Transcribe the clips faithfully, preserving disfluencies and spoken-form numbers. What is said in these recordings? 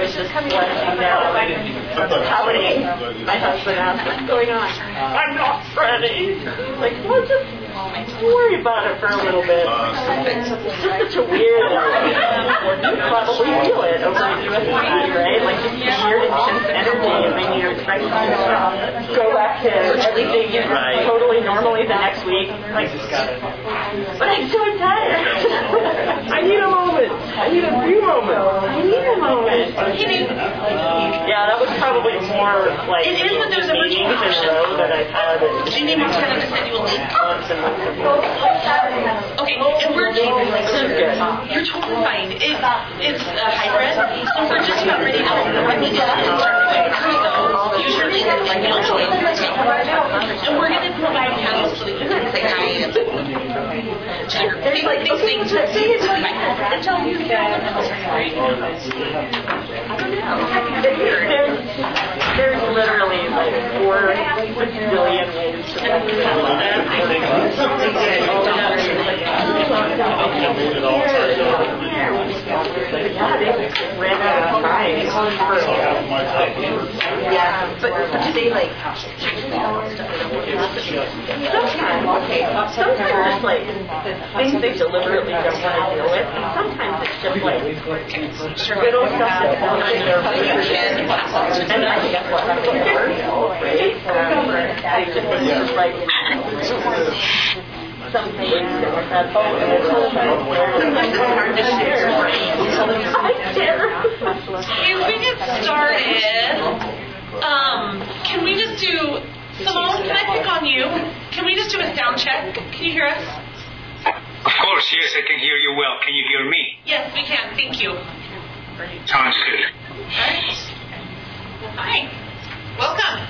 was just letting you know, pouting. My husband asked, what's going on? I'm not ready. Like, well, just worry about it for a little bit. It's just such a weird, you probably feel it over the U S side, right? Like, just weird, intense energy, and then you're expecting to go back to everything right. totally normally the next week. Like, but I'm so tired. I need a moment. I need a few moments. I need a moment. Yeah, that was probably more like it is when there's a virtual version that I've had. Do you need more time to send you a link? Okay, and we're you're totally fine. It, it's a hybrid, so we're just about ready to I mean, start doing so usually and you'll join and we're going to provide panels so that you can say hi and there's like these things that say it's and tell you that there's, there's literally like four billion ways to that. Yeah, but, but do they like sometimes, okay, sometimes it's like things they deliberately don't want to deal with, and sometimes it's just like little stuff that sounds like they're and I think that's what happens right? I just think it's just like some things that were said, oh, it's hard to share. I share. If we get started, um, can we just do, Simone, can I pick on you? Can we just do a sound check? Can you hear us? Of course, yes, I can hear you well. Can you hear me? Yes, we can. Thank you. Sounds good. All right. Hi. Welcome.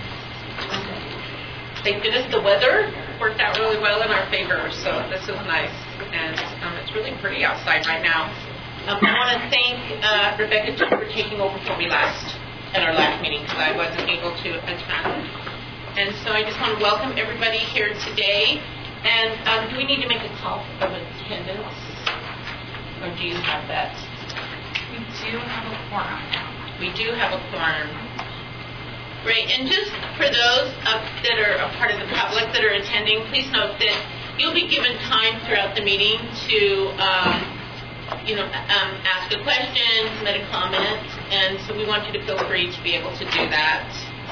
Thank goodness the weather worked out really well in our favor, so this is nice. And um, it's really pretty outside right now. Um, I want to thank uh, Rebecca for taking over for me last at our last meeting because I wasn't able to attend. And so I just want to welcome everybody here today. And um, do we need to make a call of attendance? Or do you have that? We do have a quorum now. We do have a quorum. Great. And just for those uh, that are a part of the public that are attending, please note that you'll be given time throughout the meeting to, um, you know, um, ask a question, submit a comment, and so we want you to feel free to be able to do that.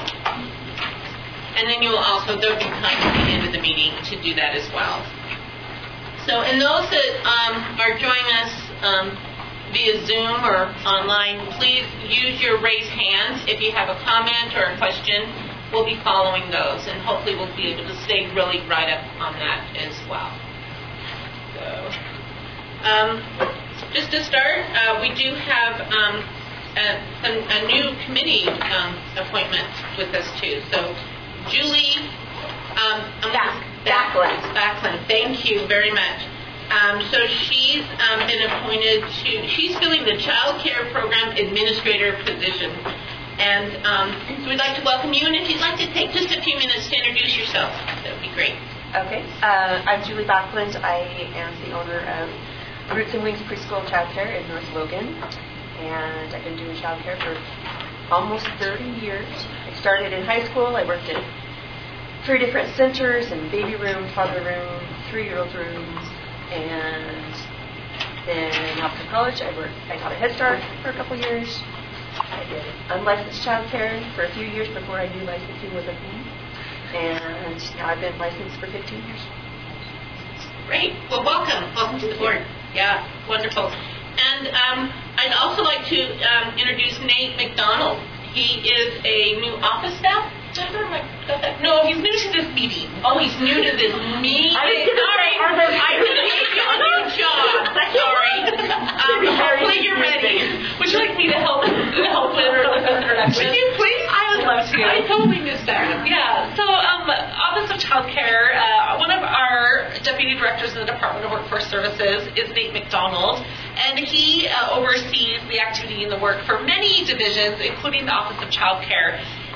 And then you will also, there'll be time at the end of the meeting to do that as well. So, and those that um, are joining us um, via Zoom or online, please use your raised hands if you have a comment or a question. We'll be following those, and hopefully we'll be able to stay really right up on that as well. So, um, just to start, uh, we do have um, a, a, a new committee um, appointment with us too. So, Julie um, Back, Backlund. Backlund. Thank you very much. Um, so she's um, been appointed to, she's filling the Child Care Program Administrator position. And um, so we'd like to welcome you. And if you'd like to take just a few minutes to introduce yourself, that would be great. Okay. Uh, I'm Julie Backlund. I am the owner of Roots and Wings Preschool and Child Care in North Logan. And I've been doing child care for almost thirty years. I started in high school. I worked in three different centers and baby room, toddler room, three-year-old rooms. And then after college, I worked. I taught at Head Start for a couple years. I did unlicensed child care for a few years before I knew licensing was a thing. And now I've been licensed for fifteen years. Great. Well, welcome. Welcome to the board. Yeah, wonderful. And um, I'd also like to um, introduce Nate McDonald. He is a new office staff. No, he's new to this meeting. Oh, he's new to this meeting. I was Sorry, are there, I really gave you a new job. Sorry. Um, hopefully you're ready. Would you like me to help help with introduction? Would you please? I would love to. I totally missed that. Yeah. So, um, Office of Child Care. Uh, one of our deputy directors in the Department of Workforce Services is Nate McDonald, and he uh, oversees the activity and the work for many divisions, including the Office of Child Care.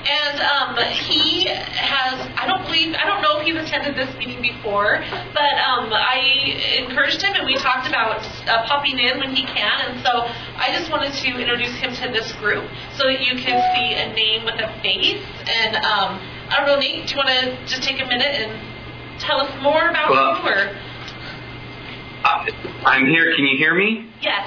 And um, he has, I don't believe, I don't know if he's attended this meeting before, but um, I encouraged him and we talked about uh, popping in when he can. And so I just wanted to introduce him to this group so that you can see a name with a face. And um, I don't know, Nate, do you want to just take a minute and tell us more about well, him? Or? Uh, I'm here. Can you hear me? Yes.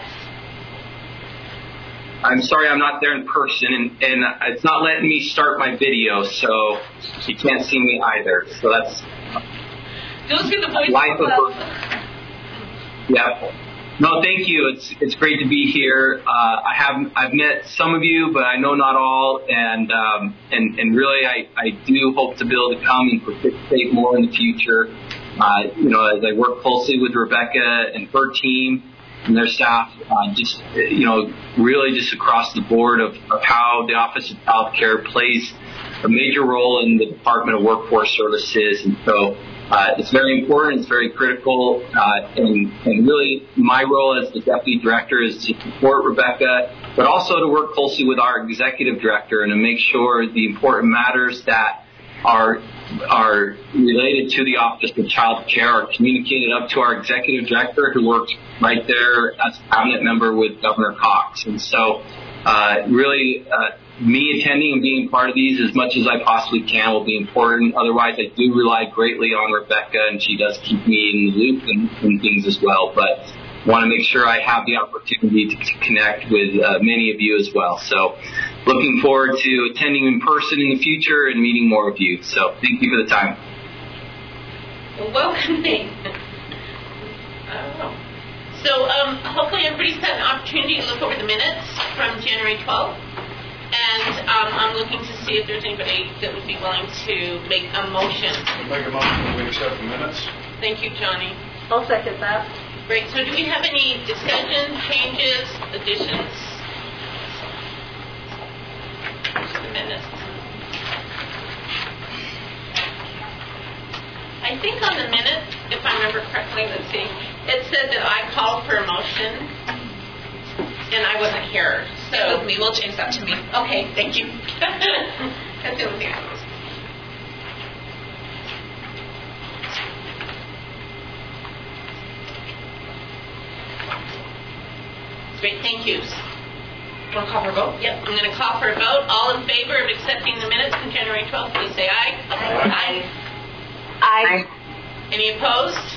I'm sorry I'm not there in person, and, and it's not letting me start my video, so you can't see me either. So that's Those are the voice life of of yeah. No, thank you. It's it's great to be here. Uh, I have I've met some of you, but I know not all, and um, and and really I, I do hope to be able to come and participate more in the future. Uh, you know, as I work closely with Rebecca and her team and their staff, uh, just, you know, really just across the board of, of how the Office of Child Care plays a major role in the Department of Workforce Services. And so uh, it's very important, it's very critical, uh, and, and really my role as the Deputy Director is to support Rebecca, but also to work closely with our Executive Director and to make sure the important matters that are are related to the Office of Child Care are communicated up to our Executive Director, who works right there as a cabinet member with Governor Cox. And so uh, really uh, me attending and being part of these as much as I possibly can will be important. Otherwise, I do rely greatly on Rebecca, and she does keep me in the loop and, and things as well. But want to make sure I have the opportunity to connect with uh, many of you as well. So looking forward to attending in person in the future and meeting more of you. So thank you for the time. Well, welcome, Nate. I don't know. So um, hopefully everybody's had an opportunity to look over the minutes from January twelfth. And um, I'm looking to see if there's anybody that would be willing to make a motion. Make a motion that we accept the minutes. Thank you, Johnny. I'll second that. Great. So do we have any discussion, changes, additions to the minutes? I think on the minutes, if I remember correctly, let's see, it said that I called for a motion and I wasn't here. So That was me. We'll change that to me. okay, thank you. That's the only thing I was. Great, thank you. Want to call for a vote? Yep, I'm going to call for a vote. All in favor of accepting the minutes from January twelfth, please say aye. Aye. Aye. Aye. Any opposed?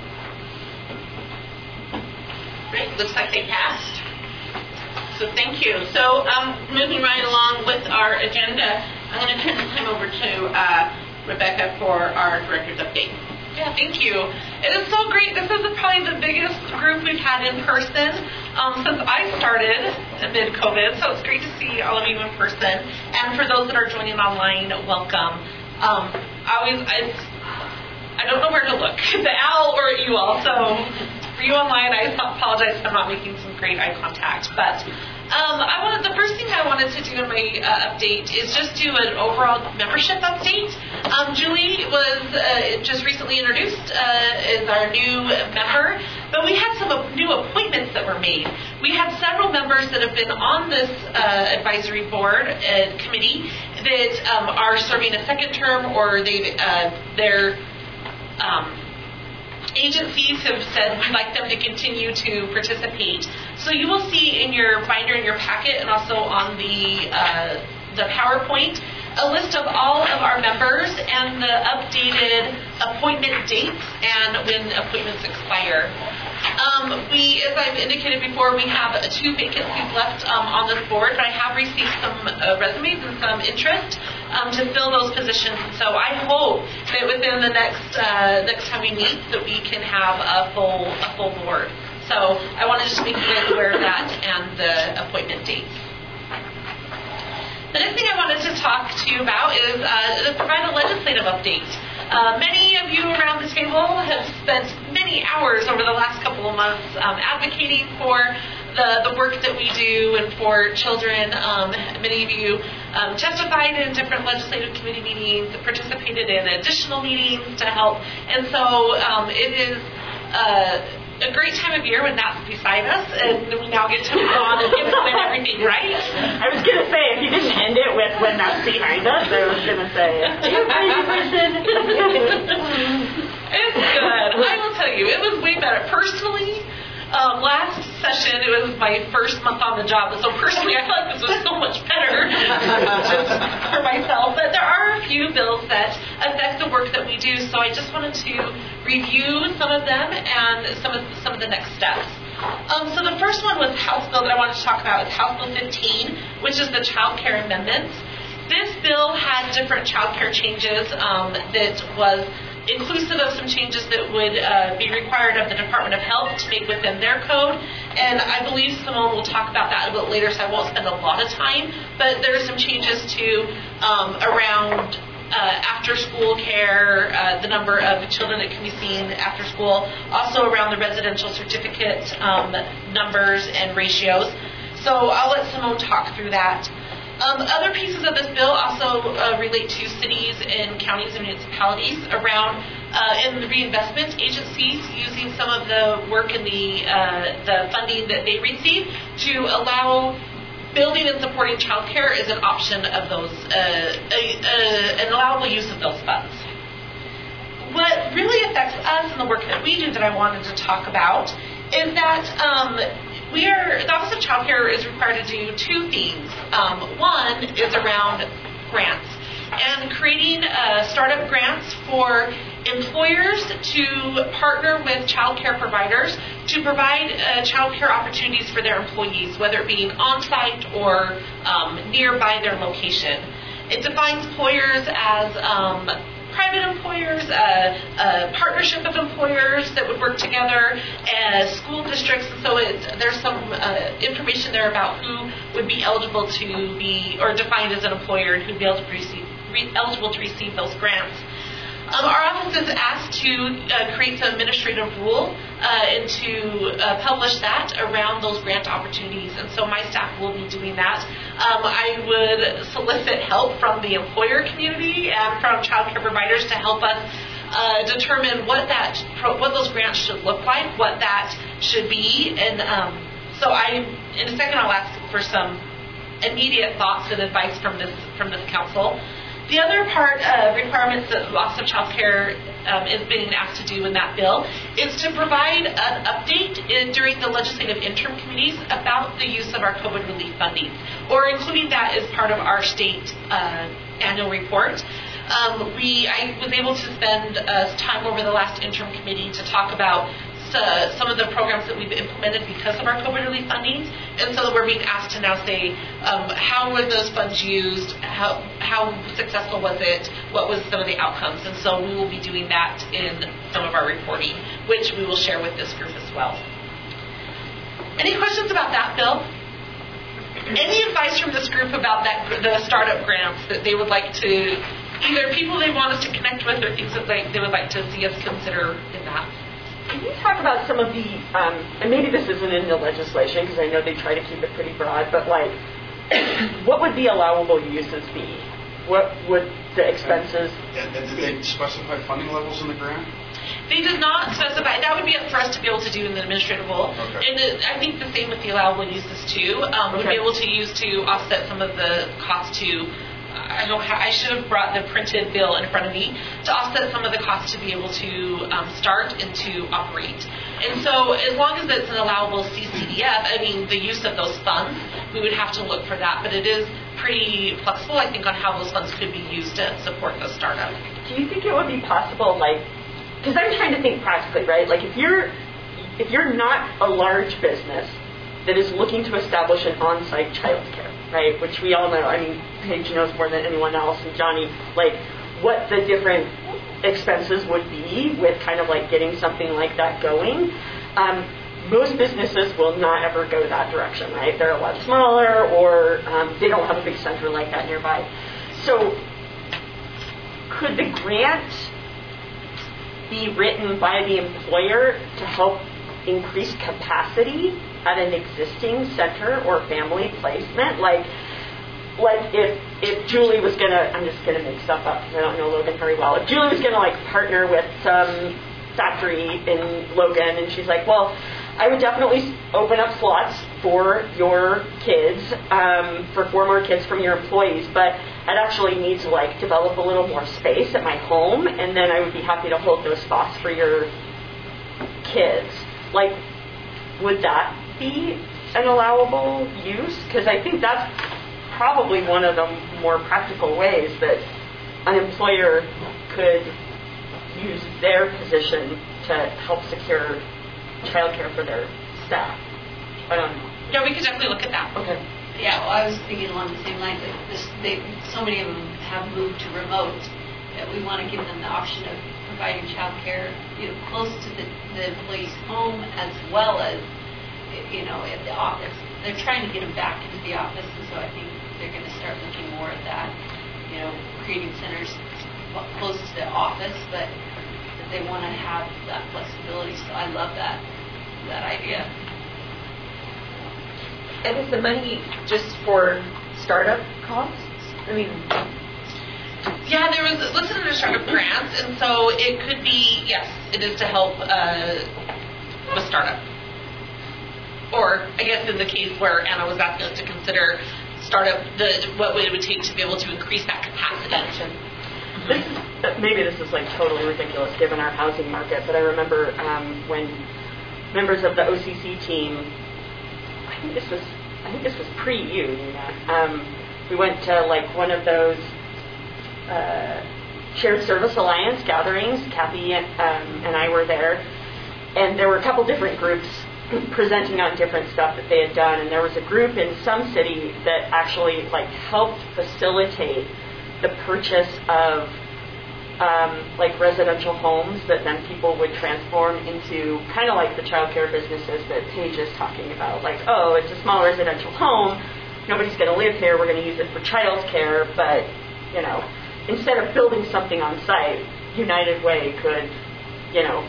Great, looks like they passed. So thank you. So um, moving right along with our agenda, I'm going to turn the time over to uh, Rebecca for our director's update. Yeah, thank you. It is so great. This is probably the biggest group we've had in person um, since I started amid COVID, so it's great to see all of you in person. And for those that are joining online, welcome. Um, I always, I, I don't know where to look, the Al or at you all. So for you online, I apologize if I'm not making some great eye contact, but Um, I wanted the first thing I wanted to do in my uh, update is just do an overall membership update. Um, Julie was uh, just recently introduced uh, as our new member, but we had some new appointments that were made. We have several members that have been on this uh, advisory board and committee that um, are serving a second term, or they uh, they're um, agencies have said we'd like them to continue to participate. So you will see in your binder in your packet and also on the uh, the PowerPoint a list of all of our members and the updated appointment dates and when appointments expire. Um, we, as I've indicated before, we have two vacancies left um, on this board, but I have received some uh, resumes and some interest um, to fill those positions. So I hope that within the next uh, next time we meet that we can have a full a full board. So I wanted to make you guys aware of that and the appointment dates. The next thing I wanted to talk to you about is uh, to provide a legislative update. Uh, many of you around this table have spent many hours over the last couple of months um, advocating for the, the work that we do and for children. Um, many of you um, testified in different legislative committee meetings, participated in additional meetings to help. And so um, it is uh, a great time of year when that's beside us, and we now get to move on and implement everything, right? I was going to say, if you didn't end it with when that's behind us, I was going to say, you crazy person. It's good. I will tell you, it was way better. Personally, um, last session, it was my first month on the job, so personally, I feel like this was so much better just for myself. But there are a few bills that affect the work that we do, so I just wanted to review some of them and some of some of the next steps. Um, so the first one was House Bill that I wanted to talk about is House Bill fifteen, which is the child care amendments. This bill had different child care changes um, that was inclusive of some changes that would uh, be required of the Department of Health to make within their code. And I believe Simone will talk about that a little later, so I won't spend a lot of time. But there are some changes to um, around uh, after-school care, uh, the number of children that can be seen after school, also around the residential certificate um, numbers and ratios. So I'll let Simone talk through that. Um, other pieces of this bill also uh, relate to cities and counties and municipalities around uh, in the reinvestment agencies using some of the work and the uh, the funding that they receive to allow building and supporting childcare as an option of those, uh, a, a, an allowable use of those funds. What really affects us and the work that we do that I wanted to talk about is that um, We are, the Office of Child Care is required to do two things. Um, one is around grants and creating uh, startup grants for employers to partner with child care providers to provide uh, child care opportunities for their employees, whether it be on-site or um, nearby their location. It defines employers as um, private employers, a uh, uh, partnership of employers that would work together, as school districts, and so it, there's some uh, information there about who would be eligible to be, or defined as an employer, and who'd be able to receive, re, eligible to receive those grants. Um, our office is asked to uh, create some administrative rule uh, and to uh, publish that around those grant opportunities, and so my staff will be doing that. Um, I would solicit help from the employer community and from child care providers to help us uh, determine what that what those grants should look like, what that should be, and um, so I, in a second, I'll ask for some immediate thoughts and advice from this from this council. The other part of requirements that the Office of Child Care um, is being asked to do in that bill is to provide an update in, during the legislative interim committees about the use of our COVID relief funding, or including that as part of our state uh, annual report. Um, we, I was able to spend uh, time over the last interim committee to talk about Uh, some of the programs that we've implemented because of our COVID relief funding, and so we're being asked to now say um, how were those funds used, how how successful was it, what was some of the outcomes, and so we will be doing that in some of our reporting, which we will share with this group as well. Any questions about that, Bill? Any advice from this group about that, the startup grants that they would like to, either people they want us to connect with or things that they, they would like to see us consider in that? Can you talk about some of the, um, and maybe this isn't in the legislation because I know they try to keep it pretty broad, but like, what would the allowable uses be? What would the expenses And, and did be? they specify funding levels in the grant? They did not specify. That would be up for us to be able to do in the administrative role. Okay. And it, I think the same with the allowable uses too. Um, We'd Okay. be able to use to offset some of the cost to, I don't ha- I should have brought the printed bill in front of me to offset some of the costs to be able to um, start and to operate. And so as long as it's an allowable C C D F, I mean, the use of those funds, we would have to look for that. But it is pretty flexible, I think, on how those funds could be used to support the startup. Do you think it would be possible, like, because I'm trying to think practically, right? Like if you're, if you're not a large business that is looking to establish an on-site childcare, right, which we all know, I mean, Paige knows more than anyone else, and Johnny, like, what the different expenses would be with kind of like getting something like that going. Um, most businesses will not ever go that direction, right? They're a lot smaller, or um, they don't have a big center like that nearby. So could the grant be written by the employer to help increase capacity at an existing center or family placement? Like, like if if Julie was gonna, I'm just gonna make stuff up because I don't know Logan very well. If Julie was gonna like partner with some factory in Logan, and she's like, well, I would definitely open up slots for your kids, um, for four more kids from your employees, but I'd actually need to like develop a little more space at my home, and then I would be happy to hold those spots for your kids. Like, would that be an allowable use? Because I think that's probably one of the more practical ways that an employer could use their position to help secure childcare for their staff. I don't know. Yeah, we could definitely look at that. Okay. Yeah, well, I was thinking along the same lines. Like this, they, so many of them have moved to remote that we want to give them the option of providing childcare, you know, close to the, the employee's home as well as, you know, at the office. They're trying to get them back into the office, and so I think they're going to start looking more at that, you know, creating centers close to the office, but that they want to have that flexibility. So I love that that idea. And is the money just for startup costs? I mean, yeah, there was listed under startup grants, and so it could be, yes, it is to help uh, with startup. Or I guess in the case where Anna was asking us to consider startup, the what it would take to be able to increase that capacity. This is, maybe this is like totally ridiculous given our housing market, but I remember um, when members of the O C C team, I think this was, I think this was pre-you, Nina, um, we went to like one of those uh, Shared Service Alliance gatherings. Kathy and, um, and I were there, and there were a couple different groups presenting on different stuff that they had done, and there was a group in some city that actually like helped facilitate the purchase of um, like residential homes that then people would transform into kind of like the childcare businesses that Paige is talking about. Like, oh, it's a small residential home, nobody's going to live here, we're going to use it for childcare, but, you know, instead of building something on site, United Way could, you know,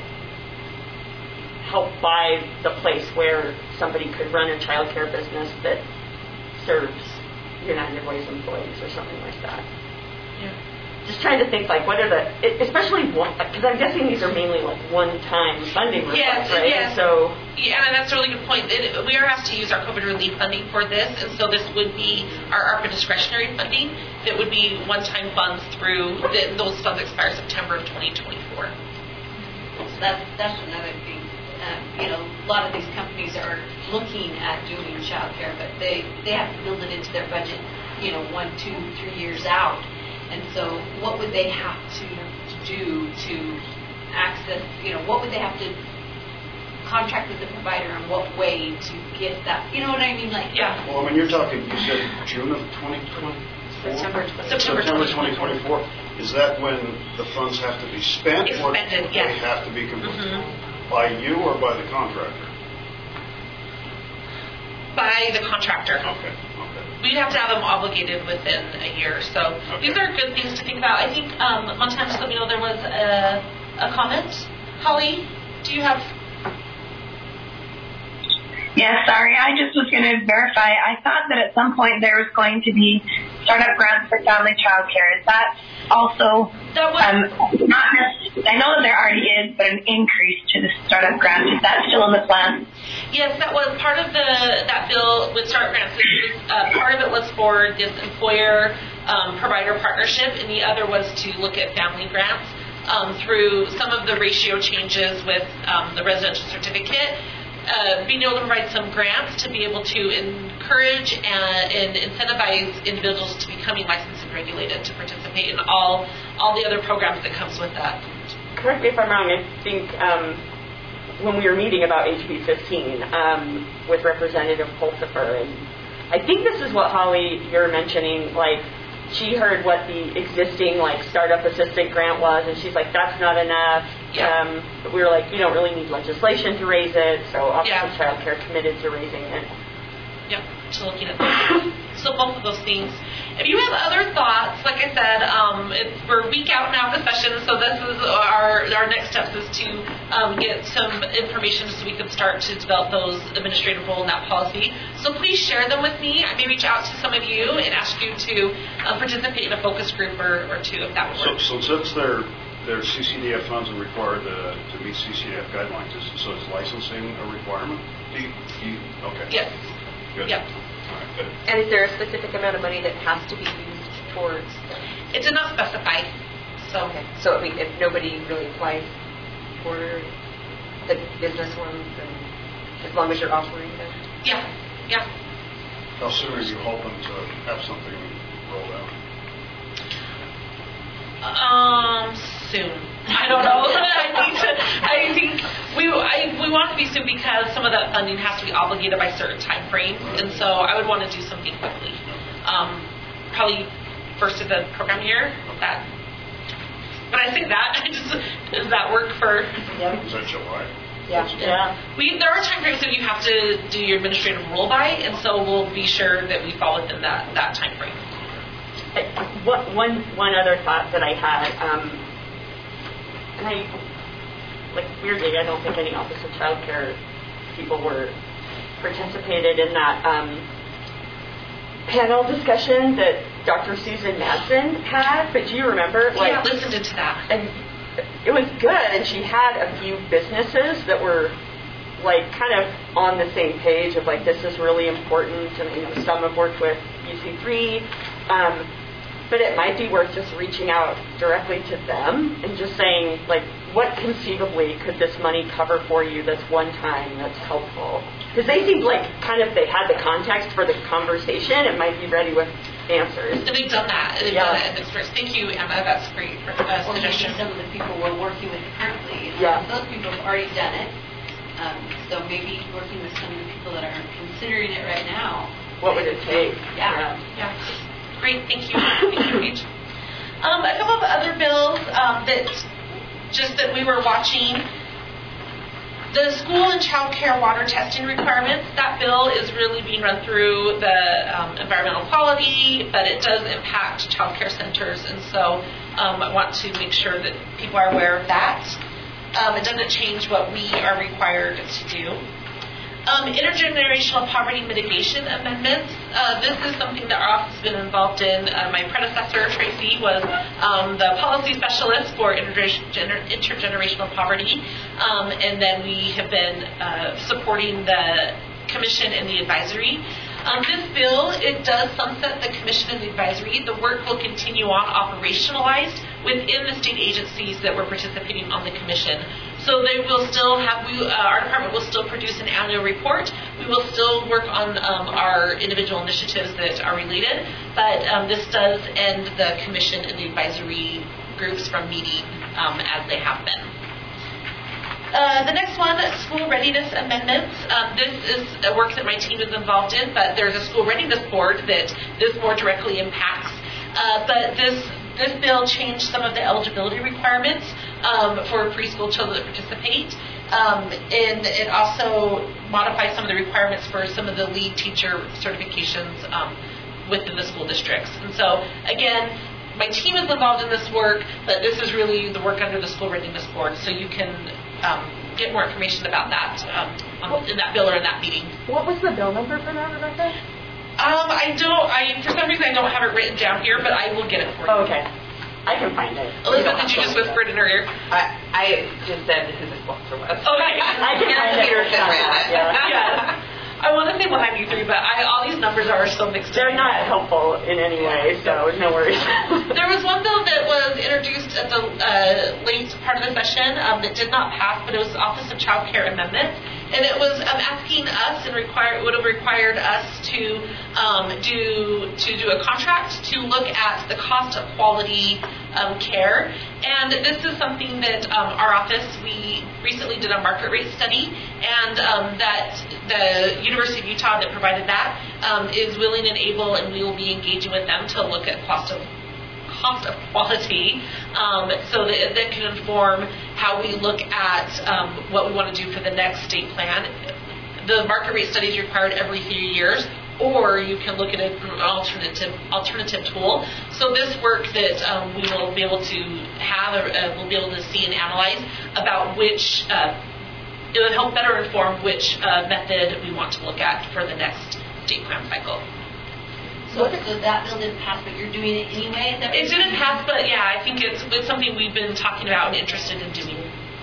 help buy the place where somebody could run a childcare business that serves United Way's employees or something like that. Yeah. Just trying to think, like, what are the, especially one, because I'm guessing these are mainly like one-time funding requests, yes, right? Yes. So, yeah, and that's a really good point. It, we are asked to use our COVID relief funding for this, and so this would be our ARPA discretionary funding that would be one-time funds through, the, those funds expire September of twenty twenty-four. So that's, that's another thing. Um, you know, a lot of these companies are looking at doing childcare, but they, they have to build it into their budget, you know, one, two, three years out. And so what would they have to do to access, you know, what would they have to contract with the provider and what way to get that, you know what I mean? Like, yeah. Well, I mean, you're talking, you said June of twenty twenty-four? September, September, September twenty twenty-four. Is that when the funds have to be spent? Expended, or yes. They have to be completed? Mm-hmm. By you or by the contractor? By the contractor. Okay, okay. We'd have to have them obligated within a year. So Okay. these are good things to think about. I think um, Montana just let me know there was a, a comment. Holly, do you have? Yes, sorry. I just was going to verify. I thought that at some point there was going to be startup grants for family childcare. Is that also That was, um, not necessarily, I know that there already is, but an increase to the startup grant. Is that still in the plan? yes, that was part of the that bill with startup grants. It was, uh, part of it was for this employer um, provider partnership, and the other was to look at family grants um, through some of the ratio changes with um, the residential certificate. Uh, being able to provide some grants to be able to encourage and, and incentivize individuals to becoming licensed and regulated to participate in all all the other programs that comes with that. correct me if I'm wrong, I think um, when we were meeting about H B fifteen um, with Representative Pulsifer, and I think this is what, Holly, you're mentioning, like, she heard what the existing, like, startup assistant grant was, and she's like, that's not enough. Yeah. Um, but we were like, you don't really need legislation to raise it, so Office Yeah. of Child Care committed to raising it. Yep, so looking at those. So both of those things. If you have other thoughts, like I said, um, it's, we're a week out now of the session, so this is our our next steps is to um, get some information so we can start to develop those administrative role in that policy. So please share them with me. I may reach out to some of you and ask you to um, participate in a focus group or, or two if that would So, work. so since they're there's C C D F funds are required to, to meet C C D F guidelines. Is, so is licensing a requirement? Do you, do you, okay. Yes. Good. Yep. All right, good. And is there a specific amount of money that has to be used towards? It did not specify. So. Okay. So I mean, if nobody really applies for the business ones, and as long as you're offering them. Yeah. Yeah. How soon are you hoping to have something rolled out? Um, soon. I don't know. I need to. I think we I, we want to be soon because some of that funding has to be obligated by certain time frames, and so I would want to do something quickly. Um, probably first of the program year. That. But I say that. I just does that work for? Yeah. Is that July? Yeah. Yeah. We there are time frames that you have to do your administrative rule by, and so we'll be sure that we fall within that that time frame. What, one one other thought that I had, um, and I, like weirdly, I don't think any Office of Child Care people were participated in that um, panel discussion that Doctor Susan Madsen had. But do you remember? Like, yeah, I listened to that. And it was good, and she had a few businesses that were like kind of on the same page of like, this is really important, and you know, some have worked with U C three. Um, But it might be worth just reaching out directly to them and just saying, like, what conceivably could this money cover for you this one time that's helpful? Because they seemed like kind of they had the context for the conversation and might be ready with answers. And they've done that. They've yeah. done that in this first. Thank you, Emma. That's great for uh, Or suggestion. maybe some of the people we're working with currently. Um, yeah. Those people have already done it. Um, so maybe working with some of the people that are considering it right now. What would it take? Yeah. Yeah. yeah. Great, thank you. Thank you, Paige. Um, a couple of other bills um, that just that we were watching. The school and child care water testing requirements, that bill is really being run through the um, environmental quality, but it does impact child care centers, and so um, I want to make sure that people are aware of that. Um, it doesn't change what we are required to do. Um, intergenerational poverty mitigation amendments. Uh, this is something that our office has been involved in. Uh, my predecessor, Tracy, was um, the policy specialist for intergener- intergenerational poverty. Um, and then we have been uh, supporting the commission and the advisory. Um, this bill, it does sunset the commission and the advisory. The work will continue on operationalized within the state agencies that were participating on the commission. So they will still have, we, uh, our department will still produce an annual report. We will still work on um, our individual initiatives that are related, but um, this does end the commission and the advisory groups from meeting um, as they have been. Uh, the next one, school readiness amendments. Um, this is a work that my team is involved in, but there's a school readiness board that this board directly impacts. Uh, but this this bill changed some of the eligibility requirements um, for preschool children that participate, um, and it also modifies some of the requirements for some of the lead teacher certifications um, within the school districts. And so, again, my team is involved in this work, but this is really the work under the school readiness board, so you can um, get more information about that um, on, in that bill or in that meeting. What was the bill number for that, Rebecca? Um, I don't, I, for some reason I don't have it written down here, but I will get it for you. Oh, okay. I can find it. Elizabeth, did you just whisper it in her ear? I, I just said who the sponsor was. Okay. I can find it. Peterson ran it. Yeah. Yeah. I want to say one ninety-three, but I, all these numbers are so mixed. They're not helpful in any way, so no worries. There was one bill that was introduced at the uh, late part of the session um, that did not pass, but it was the Office of Child Care Amendment. And it was um, asking us and require would have required us to um, do to do a contract to look at the cost of quality um, care. And this is something that um, our office, we recently did a market rate study, and um, that the University of Utah that provided that um, is willing and able, and we will be engaging with them to look at cost of cost of quality, um, so that that can inform how we look at um, what we want to do for the next state plan. The market rate study is required every three years, or you can look at an alternative alternative tool. So this work that um, we will be able to have, uh, we'll be able to see and analyze about which, uh, it would help better inform which uh, method we want to look at for the next state plan cycle. So, so that bill didn't pass, but you're doing it anyway? Is that It didn't pass, but yeah, I think it's, it's something we've been talking about and interested in doing.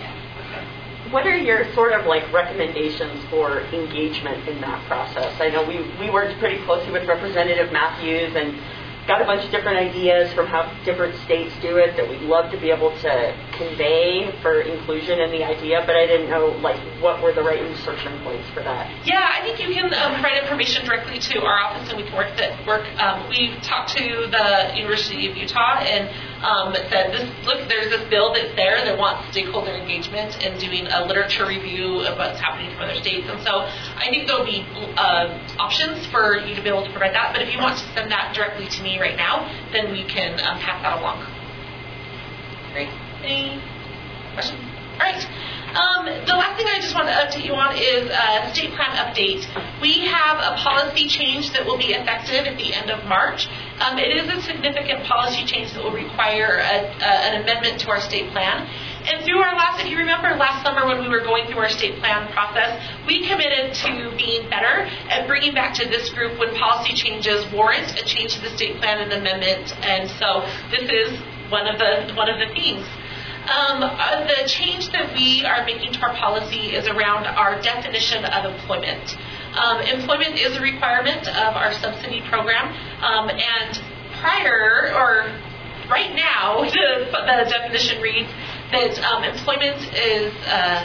What are your sort of like recommendations for engagement in that process? I know we, we worked pretty closely with Representative Matthews and got a bunch of different ideas from how different states do it that we'd love to be able to convey for inclusion in the idea, but I didn't know like what were the right insertion points for that. Yeah, I think you can um, provide information directly to our office and we can work that work. Um, we've talked to the University of Utah and um, said, this, look, there's this bill that's there that wants stakeholder engagement and doing a literature review of what's happening from other states. And so I think there'll be uh, options for you to be able to provide that. But if you want to send that directly to me right now, then we can um, pass that along. Great. Any questions? All right. Um, the last thing I just want to update you on is a state plan update. We have a policy change that will be effective at the end of March. Um, it is a significant policy change that will require a, a, an amendment to our state plan. And through our last, if you remember last summer when we were going through our state plan process, we committed to being better at bringing back to this group when policy changes warrant a change to the state plan and amendment. And so this is one of the one of the themes. Um, uh, the change that we are making to our policy is around our definition of employment. Um, employment is a requirement of our subsidy program, um, and prior or right now, the, the definition reads that um, employment is uh,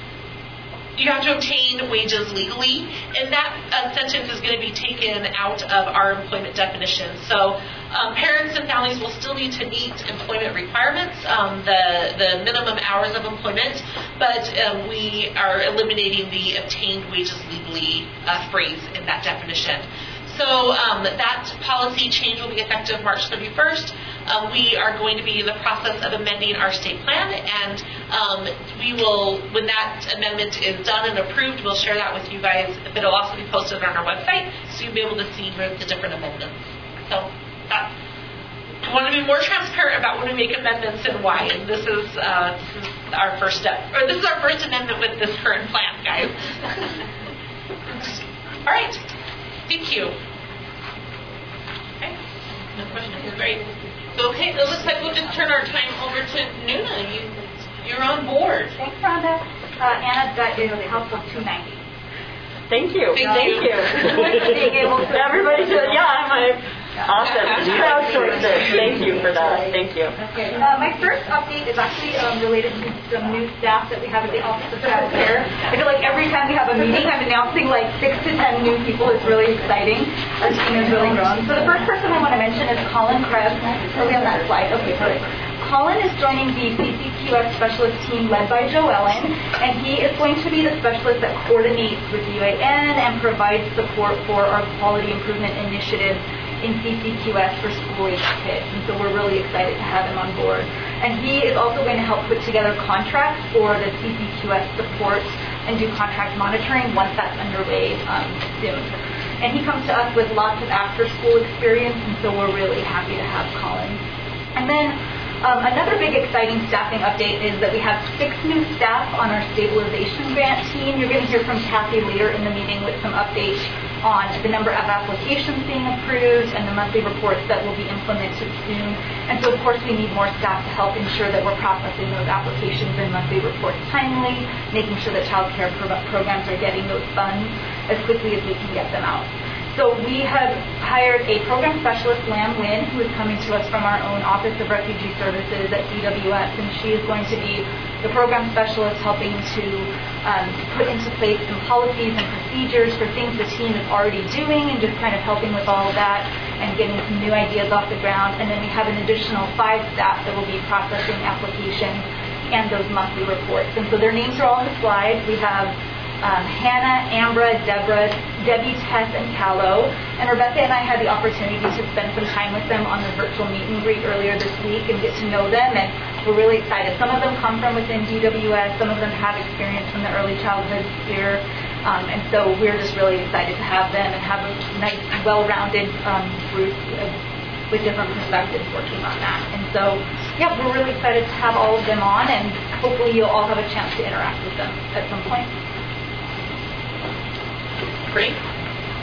you have to obtain wages legally, and that uh, sentence is going to be taken out of our employment definition. So um, parents and families will still need to meet employment requirements, um, the, the minimum hours of employment, but um, we are eliminating the obtained wages legally uh, phrase in that definition. So um, that policy change will be effective March thirty-first. Um, we are going to be in the process of amending our state plan, and um, we will, when that amendment is done and approved, we'll share that with you guys. But it'll also be posted on our website, so you'll be able to see the different amendments. So uh, I want to be more transparent about when we make amendments and why. And this is, uh, this is our first step, or this is our first amendment with this current plan, guys. All right. Thank you. Okay. No questions. Great. So, okay, it looks like we'll just turn our time over to Nuna. You, you're on board. Thanks, Rhonda. Uh, Anna, that is House Bill two ninety. Thank you. Thank, Thank you. you. Being able to Everybody said, yeah, I'm a awesome. Crowdsourced it. Thank you for that. Thank you. Okay. Uh, my first update is actually um, related to some new staff that we have at the Office of Child Care. I feel like every time we have a meeting, I'm announcing like six to ten new people. It's really exciting. Our team is really growing. So the first person I want to mention is Colin Krebs. Are we on that slide? Okay, perfect. Colin is joining the C C Q S specialist team led by Joe Ellen, and he is going to be the specialist that coordinates with U A N and provides support for our quality improvement initiatives in C C Q S for school-age kids. And so we're really excited to have him on board. And he is also going to help put together contracts for the C C Q S support and do contract monitoring once that's underway um, soon. And he comes to us with lots of after-school experience, and so we're really happy to have Colin. And then Um, another big exciting staffing update is that we have six new staff on our stabilization grant team. You're going to hear from Kathy later in the meeting with some updates on the number of applications being approved and the monthly reports that will be implemented soon. And so, of course, we need more staff to help ensure that we're processing those applications and monthly reports timely, making sure that child care pro- programs are getting those funds as quickly as we can get them out. So we have hired a program specialist, Lam Nguyen, who is coming to us from our own Office of Refugee Services at D W S, and she is going to be the program specialist helping to um, put into place some policies and procedures for things the team is already doing and just kind of helping with all of that and getting some new ideas off the ground. And then we have an additional five staff that will be processing applications and those monthly reports. And so their names are all on the slide. We have Um, Hannah, Ambra, Deborah, Debbie, Tess, and Callow. And Rebecca and I had the opportunity to spend some time with them on the virtual meet and greet earlier this week and get to know them, and we're really excited. Some of them come from within D W S, some of them have experience from the early childhood sphere, um, and so we're just really excited to have them and have a nice, well-rounded um, group of, with different perspectives working on that. And so, yeah, we're really excited to have all of them on, and hopefully you'll all have a chance to interact with them at some point. Great.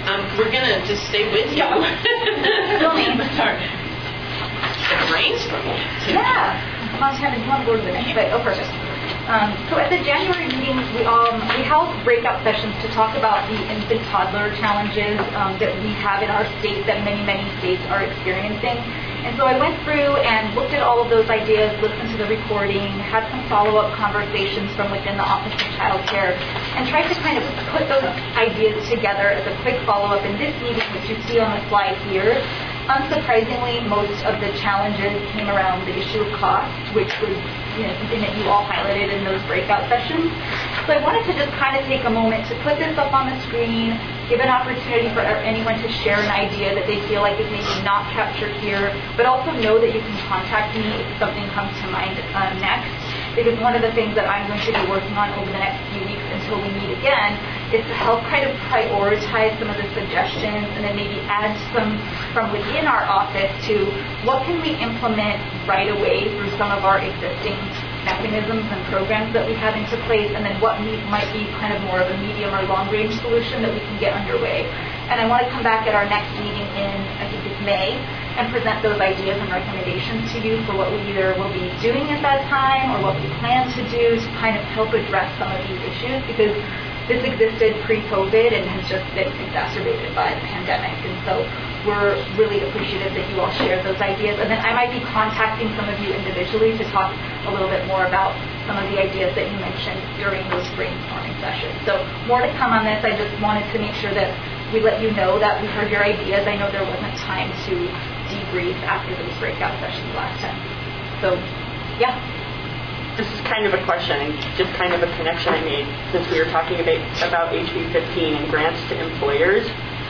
Um, we're going to just stay with you. Filming. Sorry. It's going to rainstorm. Yeah. Montana, you want to go to the next bit? Oh, perfect. Um, so at the January meeting, we, um, we held breakout sessions to talk about the infant toddler challenges um, that we have in our state that many, many states are experiencing. And so I went through and looked at all of those ideas, listened to the recording, had some follow-up conversations from within the Office of Child Care, and tried to kind of put those ideas together as a quick follow-up in this meeting, which you see on the slide here. Unsurprisingly, most of the challenges came around the issue of cost, which was you know, something that you all highlighted in those breakout sessions. So I wanted to just kind of take a moment to put this up on the screen, give an opportunity for anyone to share an idea that they feel like is maybe not captured here, but also know that you can contact me if something comes to mind uh, next. Because one of the things that I'm going to be working on over the next few weeks until we meet again is to help kind of prioritize some of the suggestions and then maybe add some from within our office to what can we implement right away through some of our existing mechanisms and programs that we have into place, and then what need, might be kind of more of a medium or long-range solution that we can get underway. And I want to come back at our next meeting in, I think it's May, and present those ideas and recommendations to you for what we either will be doing at that time or what we plan to do to kind of help address some of these issues, because this existed pre-COVID and has just been exacerbated by the pandemic. And so we're really appreciative that you all shared those ideas. And then I might be contacting some of you individually to talk a little bit more about some of the ideas that you mentioned during those brainstorming sessions. So more to come on this. I just wanted to make sure that we let you know that we heard your ideas. I know there wasn't time to debrief after those breakout sessions last time. So, yeah. This is kind of a question, and just kind of a connection I made since we were talking about, about H B fifteen and grants to employers.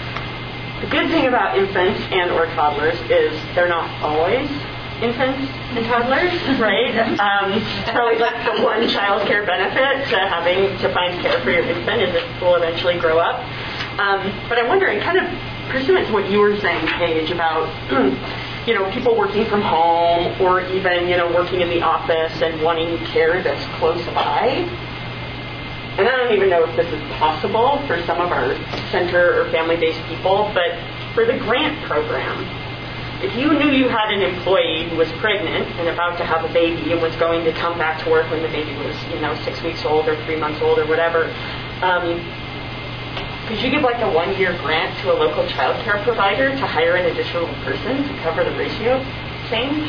The good thing about infants and or toddlers is they're not always infants and toddlers, right? Um, probably like the one child care benefit to having to find care for your infant is it will eventually grow up. Um, but I'm wondering, kind of pursuant to what you were saying, Paige, about you know, people working from home or even, you know, working in the office and wanting care that's close by. And I don't even know if this is possible for some of our center or family-based people, but for the grant program, if you knew you had an employee who was pregnant and about to have a baby and was going to come back to work when the baby was, you know, six weeks old or three months old or whatever, um, could you give like a one-year grant to a local child care provider to hire an additional person to cover the ratio change?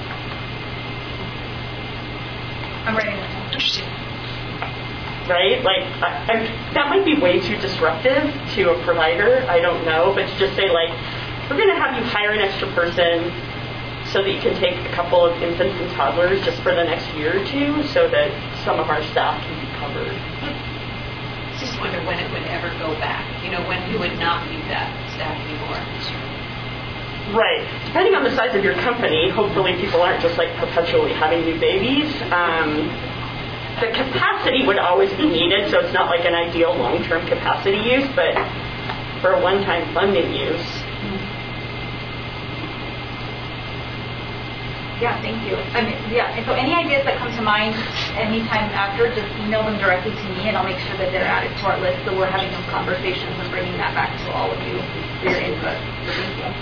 I'm writing this down. Interesting. Right? Like, I, I, that might be way too disruptive to a provider. I don't know. But to just say, like, we're going to have you hire an extra person so that you can take a couple of infants and toddlers just for the next year or two so that some of our staff can be covered. I just wonder when it would ever go back. You know, when we would not need that staff anymore. Right. Depending on the size of your company, hopefully people aren't just like perpetually having new babies. Um, the capacity would always be needed, so it's not like an ideal long-term capacity use, but for a one-time funding use. Yeah, thank you. I mean, yeah, and so any ideas that come to mind anytime after, just email them directly to me, and I'll make sure that they're added to our list so we're having those conversations and bringing that back to all of you for your input. So thank you.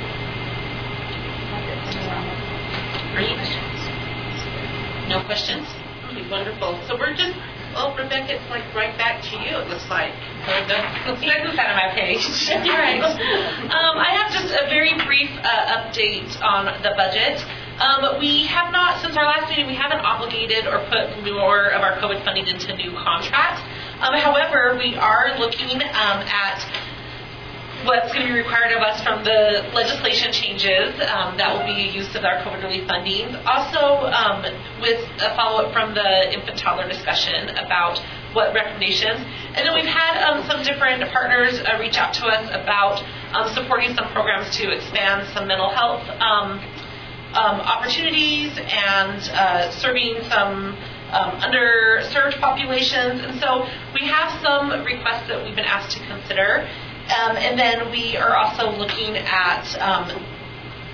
That's it. Any questions? No questions? Okay, wonderful. So we're just, well, Rebecca, it's like right back to you, it looks like. Let's get this out of my page. All right. Um, I have just a very brief uh, update on the budget. Um, we have not, since our last meeting, we haven't obligated or put more of our COVID funding into new contracts. Um, however, we are looking um, at what's going to be required of us from the legislation changes. Um, that will be use of our COVID relief funding. Also, um, with a follow-up from the infant toddler discussion about what recommendations. And then we've had um, some different partners uh, reach out to us about um, supporting some programs to expand some mental health um, um, opportunities and uh, serving some um, underserved populations. And so we have some requests that we've been asked to consider. Um, and then we are also looking at um,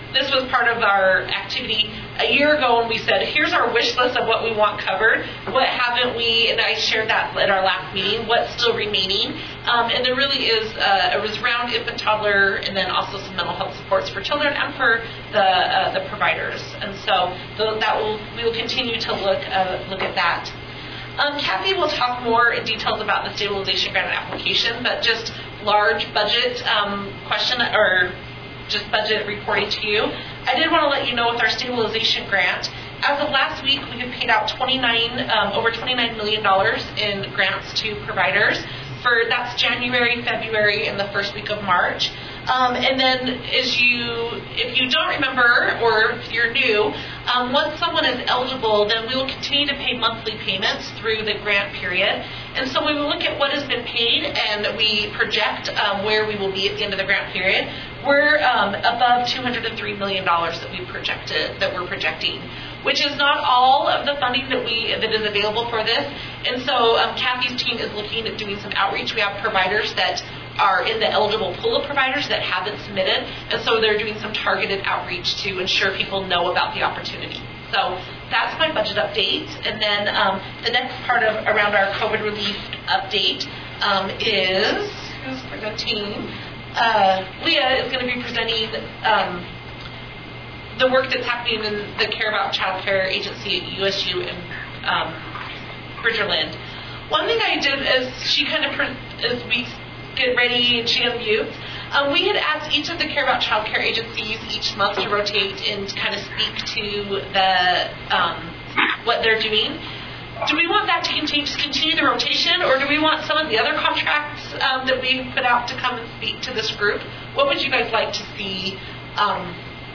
this was part of our activity a year ago when we said, here's our wish list of what we want covered. What haven't we, and I shared that at our last meeting, what's still remaining. Um, and there really is, uh, it was around infant, toddler, and then also some mental health supports for children and for the uh, the providers. And so the, that will we will continue to look uh, look at that. Um, Kathy will talk more in details about the stabilization grant application, but just large budget um, question or just budget reporting to you. I did want to let you know with our stabilization grant, as of last week, we have paid out twenty-nine, um, over twenty-nine million dollars in grants to providers. For that's January, February, and the first week of March. Um, and then, as you, if you don't remember, or if you're new, um, once someone is eligible, then we will continue to pay monthly payments through the grant period. And so we will look at what has been paid, and we project um, where we will be at the end of the grant period. We're um, above two hundred three million dollars that we projected, that we're projecting, which is not all of the funding that we that is available for this. And so um, Kathy's team is looking at doing some outreach. We have providers that are in the eligible pool of providers that haven't submitted, and so they're doing some targeted outreach to ensure people know about the opportunity. So that's my budget update. And then um, the next part of around our COVID relief update um, is, who's presenting? Uh, Leah is going to be presenting um, the work that's happening in the Care About Child Care Agency at U S U in um, Bridgerland. One thing I did is she kind of, as we get ready and she unmutes, um, we had asked each of the Care About Child Care agencies each month to rotate and kind of speak to the um, what they're doing. Do we want that to continue, to continue the rotation, or do we want some of the other contracts um, that we put out to come and speak to this group? What would you guys like to see um,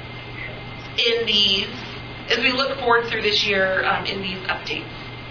in these, as we look forward through this year um, in these updates?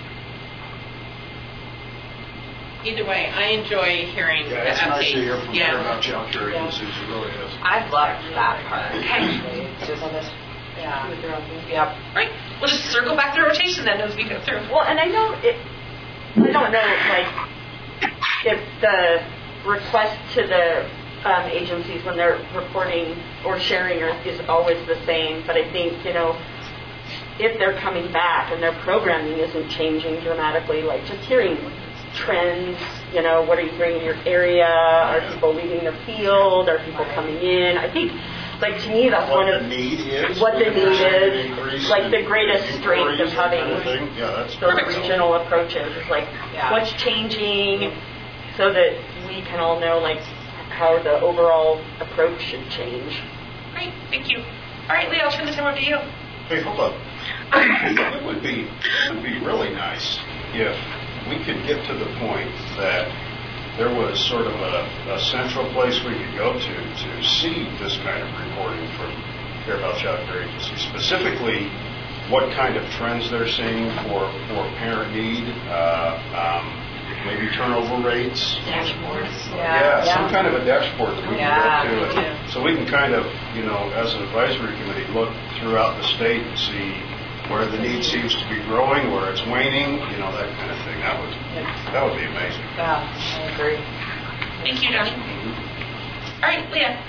Either way, I enjoy hearing Yeah, the it's updates. nice to hear from yeah. Care About Child Care agencies, it really is. I loved that part. Okay. It's just, yeah. Yep. Right. We'll just circle back to rotation then as we go through. Well, and I know it, I don't know, like, if the request to the um, agencies when they're reporting or sharing is always the same, but I think, you know, if they're coming back and their programming isn't changing dramatically, like just hearing trends, you know, what are you hearing in your area? Are people leaving the field? Are people coming in? I think, like, to me, that's what one of the need is, what the need is, like the greatest strength of having yeah, that's those regional approaches. Is like, yeah. what's changing, so that we can all know, like, how the overall approach should change. Great, thank you. All right, Lee, I'll turn the time over to you. Hey, hold up. It would be it would be really nice if we could get to the point that there was sort of a, a central place we could go to to see this kind of reporting from Care About Child Care Agency, specifically what kind of trends they're seeing for, for parent need, uh, um, maybe turnover rates. Dashboards. Yeah, Yeah. some kind of a dashboard that we Yeah, can me go to. And so we can kind of, you know, as an advisory committee, look throughout the state and see where the need seems to be growing, where it's waning, you know, that kind of thing. That would that would be amazing. Yeah, I agree. Thank you, Johnny. All right, Leah.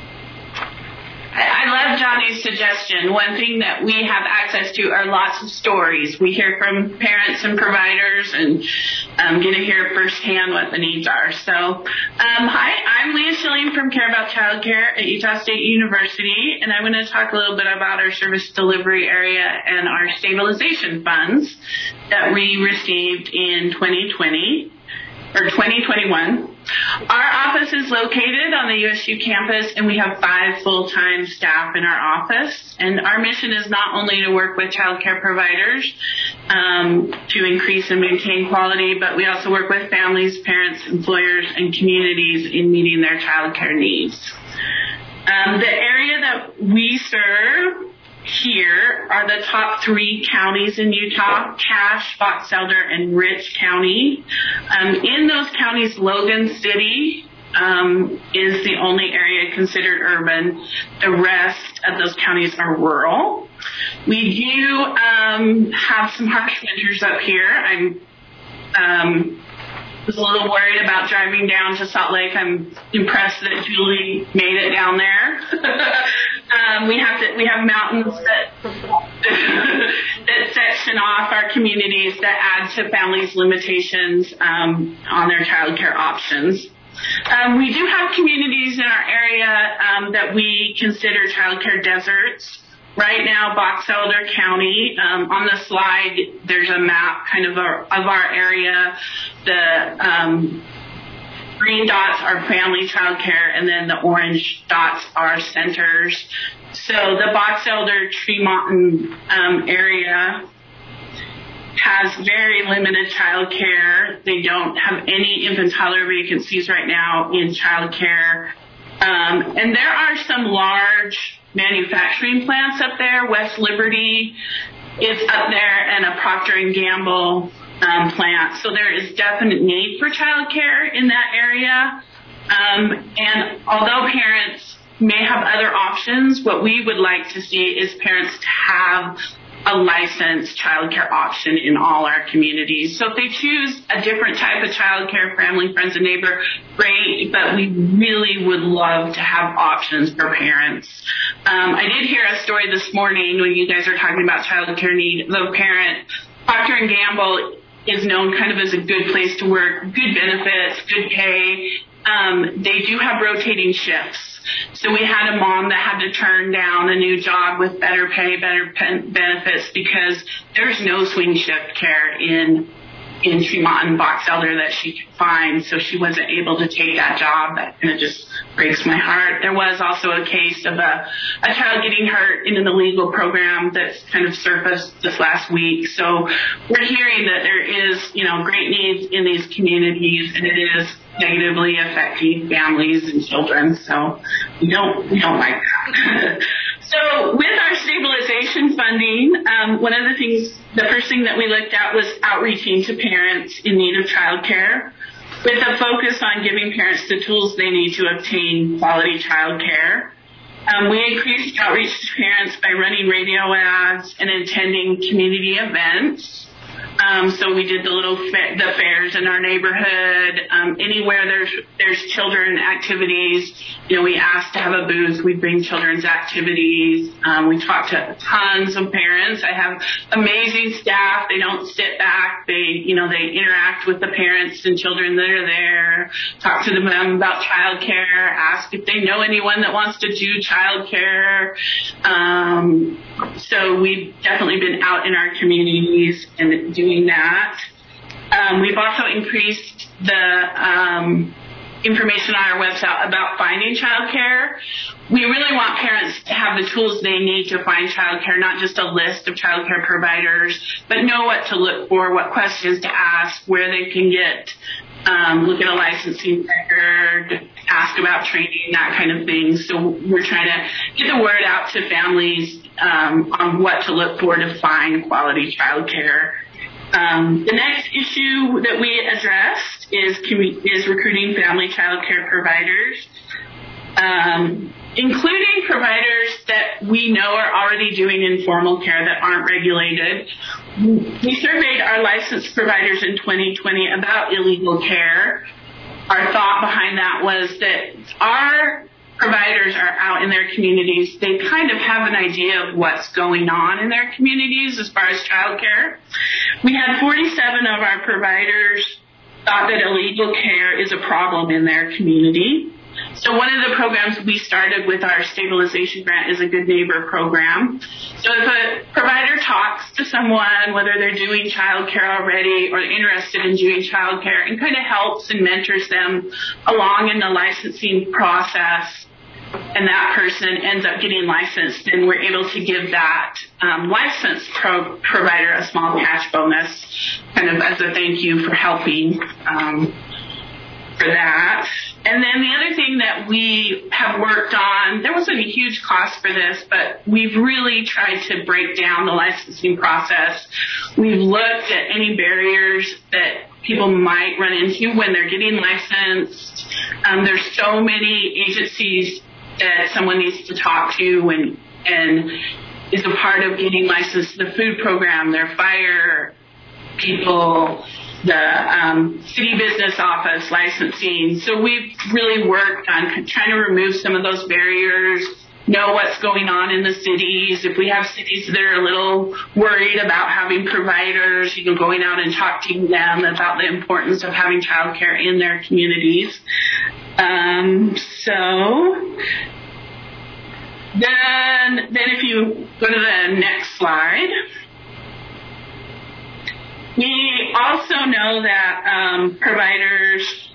I love Johnny's suggestion. One thing that we have access to are lots of stories. We hear from parents and providers and um, get to hear firsthand what the needs are. So, um, hi, I'm Leah Schilling from Care About Child Care at Utah State University, and I'm going to talk a little bit about our service delivery area and our stabilization funds that we received in twenty twenty. Or twenty twenty-one. Our office is located on the U S U campus, and we have five full-time staff in our office. And our mission is not only to work with child care providers um, to increase and maintain quality, but we also work with families, parents, employers, and communities in meeting their child care needs. Um, the area that we serve here are the top three counties in Utah: Cache, Fox Elder, and Rich County. Um, in those counties, Logan City um, is the only area considered urban. The rest of those counties are rural. We do um, have some harsh winters up here. I'm um, was a little worried about driving down to Salt Lake. I'm impressed that Julie made it down there. Um, we have to, we have mountains that that section off our communities that add to families' limitations um, on their child care options. Um, we do have communities in our area um, that we consider child care deserts. Right now, Box Elder County, um, on the slide, there's a map kind of our, of our area. The um, green dots are family child care, and then the orange dots are centers. So the Box Elder Tremont um, area has very limited child care. They don't have any infant toddler vacancies right now in child care. Um, and there are some large manufacturing plants up there. West Liberty is up there, and a Procter and Gamble um, plant. So there is definite need for child care in that area. Um, and although parents may have other options, what we would like to see is parents to have a licensed child care option in all our communities. So if they choose a different type of child care, family, friends, and neighbor, great, but we really would love to have options for parents. Um, I did hear a story this morning when you guys are talking about child care need. The parent, Procter and Gamble, is known kind of as a good place to work, good benefits, good pay. Um, they do have rotating shifts. So we had a mom that had to turn down a new job with better pay, better pen- benefits because there's no swing shift care in in Tremont and Box Elder that she could find, so she wasn't able to take that job. That kind of just breaks my heart. There was also a case of a, a child getting hurt in an illegal program that's kind of surfaced this last week. So we're hearing that there is, you know, great needs in these communities, and it is negatively affecting families and children. So we don't we don't like that. So with our stabilization funding, um, one of the things, the first thing that we looked at was outreaching to parents in need of child care, with a focus on giving parents the tools they need to obtain quality child care. Um, we increased outreach to parents by running radio ads and attending community events. Um, so we did the little fa- the fairs in our neighborhood. Um, anywhere there's there's children activities, you know, we asked to have a booth. We bring children's activities. Um, we talked to tons of parents. I have amazing staff. They don't sit back. They, you know, they interact with the parents and children that are there. Talk to them about childcare. Ask if they know anyone that wants to do childcare. Um, so we've definitely been out in our communities and doing that. Um, we've also increased the um, information on our website about finding childcare. We really want parents to have the tools they need to find childcare, not just a list of childcare providers, but know what to look for, what questions to ask, where they can get, um, look at a licensing record, ask about training, that kind of thing. So we're trying to get the word out to families um, on what to look for to find quality childcare. Um, the next issue that we addressed is is recruiting family child care providers, um, including providers that we know are already doing informal care that aren't regulated. We surveyed our licensed providers in twenty twenty about illegal care. Our thought behind that was that our providers are out in their communities. They kind of have an idea of what's going on in their communities as far as child care. We had forty-seven of our providers thought that illegal care is a problem in their community. So one of the programs we started with our stabilization grant is a Good Neighbor program. So if a provider talks to someone, whether they're doing child care already or interested in doing child care, and kind of helps and mentors them along in the licensing process, and that person ends up getting licensed, then we're able to give that um, licensed pro- provider a small cash bonus, kind of as a thank you for helping um, for that. And then the other thing that we have worked on, there wasn't a huge cost for this, but we've really tried to break down the licensing process. We've looked at any barriers that people might run into when they're getting licensed. Um, there's so many agencies that someone needs to talk to and, and is a part of getting licensed. The food program, their fire people, the um, city business office licensing. So we've really worked on trying to remove some of those barriers know what's going on in the cities. If we have cities that are a little worried about having providers, you know, going out and talking to them about the importance of having childcare in their communities. Um, so then, then if you go to the next slide, we also know that um, providers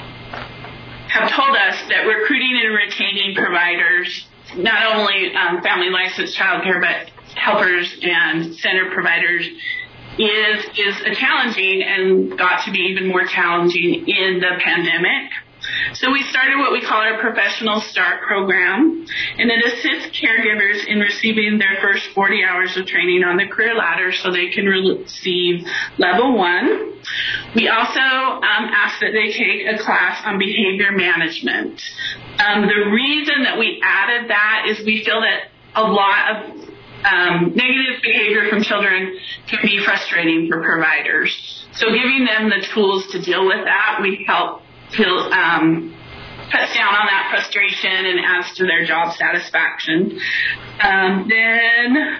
have told us that recruiting and retaining providers, not only um, family licensed childcare, but helpers and center providers, is is a challenging and got to be even more challenging in the pandemic. So we started what we call our Professional Start program, and it assists caregivers in receiving their first forty hours of training on the career ladder so they can receive level one. We also um, ask that they take a class on behavior management. Um, the reason that we added that is we feel that a lot of um, negative behavior from children can be frustrating for providers. So giving them the tools to deal with that, we help feel, um, cuts down on that frustration and adds to their job satisfaction. Um, then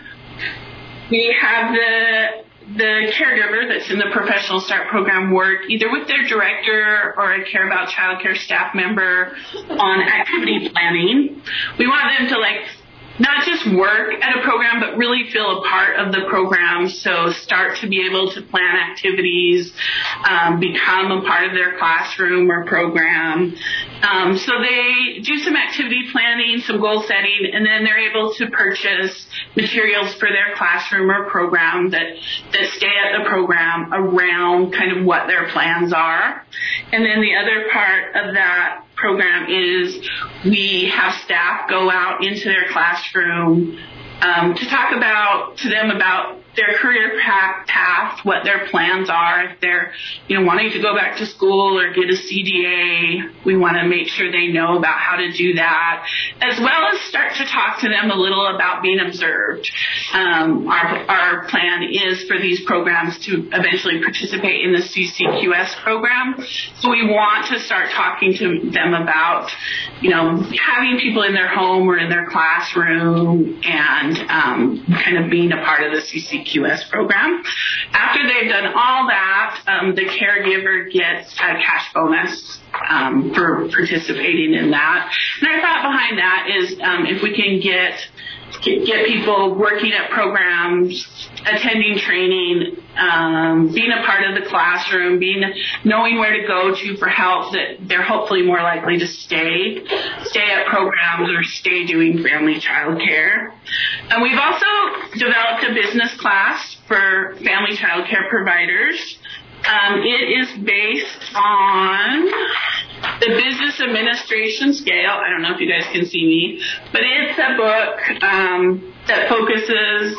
we have the the caregiver that's in the Professional Start program work either with their director or a Care About Childcare staff member on activity planning. We want them to like not just work at a program, but really feel a part of the program. So start to be able to plan activities, um, become a part of their classroom or program. Um, so they do some activity planning, some goal setting, and then they're able to purchase materials for their classroom or program that, that stay at the program around kind of what their plans are. And then the other part of that program is we have staff go out into their classroom um, to talk about to them about their career path, what their plans are. If they're, you know, wanting to go back to school or get a C D A, we want to make sure they know about how to do that, as well as start to talk to them a little about being observed. Um, our, our plan is for these programs to eventually participate in the C C Q S program. So we want to start talking to them about, you know, having people in their home or in their classroom and um, kind of being a part of the C C Q S program. After they've done all that, um, the caregiver gets a cash bonus um, for participating in that. And our thought behind that is um, if we can get get people working at programs, attending training, um, being a part of the classroom, being knowing where to go to for help, that they're hopefully more likely to stay, stay at programs or stay doing family child care. And we've also developed a business class for family child care providers. Um, it is based on the business administration scale. I don't know if you guys can see me, but it's a book um, that focuses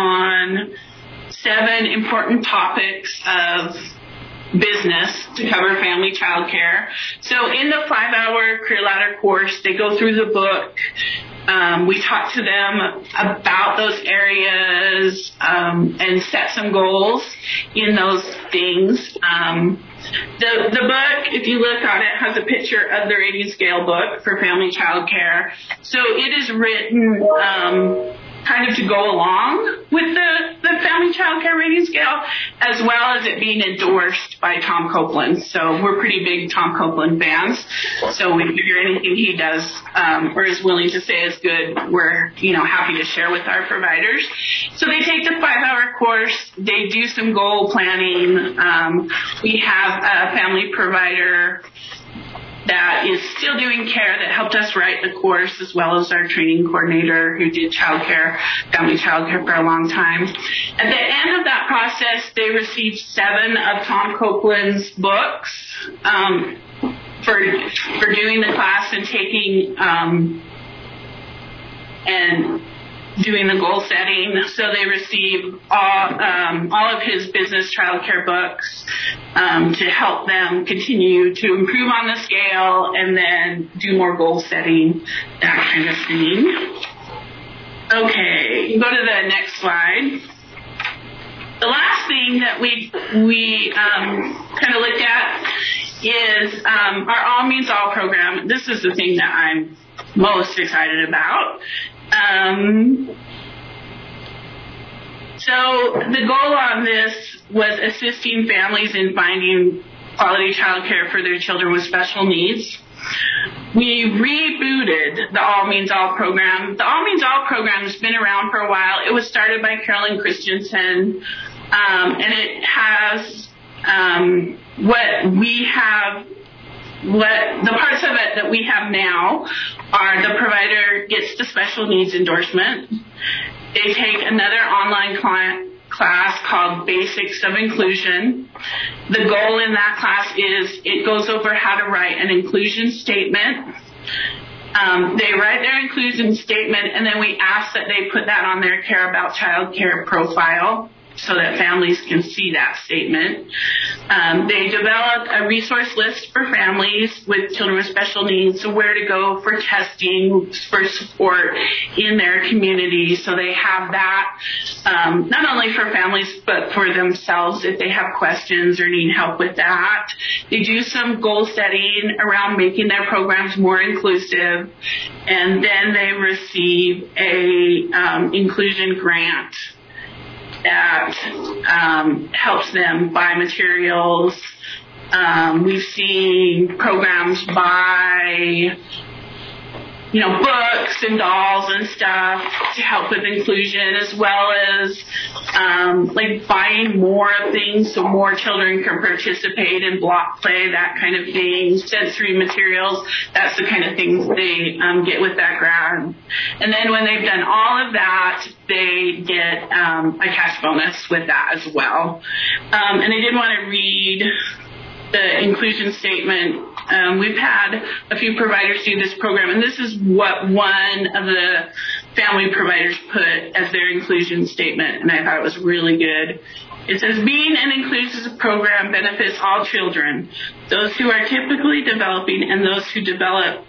on seven important topics of business to cover family child care. So in the five-hour Career Ladder course, they go through the book. Um, we talk to them about those areas um, and set some goals in those things. Um, the the book, if you look on it, has a picture of the rating scale book for family child care. So it is written um, kind of to go along with the, the family child care rating scale, as well as it being endorsed by Tom Copeland. So we're pretty big Tom Copeland fans. So we figure anything he does um, or is willing to say is good, we're, you know, happy to share with our providers. So they take the five-hour course. They do some goal planning. Um, we have a family provider that is still doing care that helped us write the course, as well as our training coordinator who did childcare, family childcare for a long time. At the end of that process, they received seven of Tom Copeland's books um, for for doing the class and taking um, and doing the goal setting. So they receive all, um, all of his business childcare books um, to help them continue to improve on the scale and then do more goal setting, that kind of thing. Okay, go to the next slide. The last thing that we we um, kind of looked at is um, our All Means All program. This is the thing that I'm most excited about. Um, so the goal on this was assisting families in finding quality child care for their children with special needs. We rebooted the All Means All program. The All Means All program has been around for a while. It was started by Carolyn Christensen, um, and it has um, what we have, what the parts of it that we have now are the provider gets the special needs endorsement. They take another online client class called Basics of Inclusion. The goal in that class is it goes over how to write an inclusion statement. Um, they write their inclusion statement, and then we ask that they put that on their Care About Child Care profile so that families can see that statement. Um, they developed a resource list for families with children with special needs, so where to go for testing, for support in their community. So they have that um, not only for families but for themselves if they have questions or need help with that. They do some goal setting around making their programs more inclusive, and then they receive a um, inclusion grant that um, helps them buy materials. Um, we've seen programs buy, you know, books and dolls and stuff to help with inclusion, as well as um, like buying more things so more children can participate in block play, that kind of thing, sensory materials. That's the kind of things they um, get with that grant. And then when they've done all of that, they get um, a cash bonus with that as well. Um, and I did want to read the inclusion statement. Um, we've had a few providers do this program, and this is what one of the family providers put as their inclusion statement, and I thought it was really good. It says, being an inclusive program benefits all children, those who are typically developing and those who develop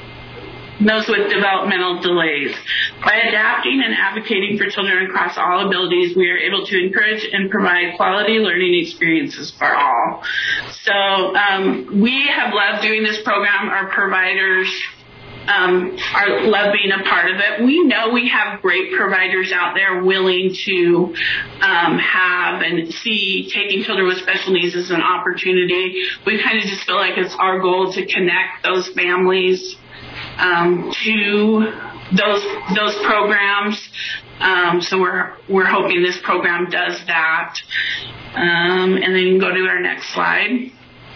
those with developmental delays. By adapting and advocating for children across all abilities, we are able to encourage and provide quality learning experiences for all. So um, we have loved doing this program. Our providers um, are love being a part of it. We know we have great providers out there willing to um, have and see taking children with special needs as an opportunity. We kind of just feel like it's our goal to connect those families Um, to those those programs, um, so we're we're hoping this program does that. Um, and then you can go to our next slide.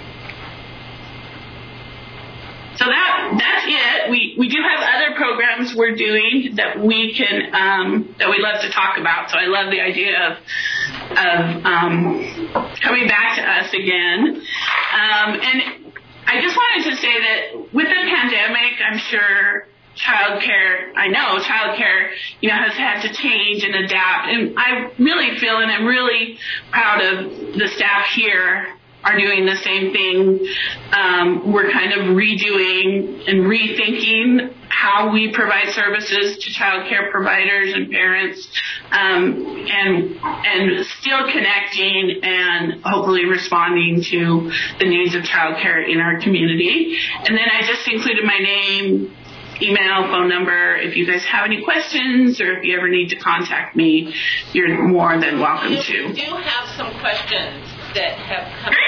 So that that's it. We we do have other programs we're doing that we can um, that we love to talk about. So I love the idea of of um, coming back to us again, um, and. I just wanted to say that with the pandemic, I'm sure childcare, I know childcare, you know, has had to change and adapt. And I really feel, and I'm really proud of the staff here are doing the same thing. Um, we're kind of redoing and rethinking how we provide services to child care providers and parents, um, and and still connecting and hopefully responding to the needs of child care in our community. And then I just included my name, email, phone number. If you guys have any questions or if you ever need to contact me, you're more than welcome to. We do have some questions that have come in.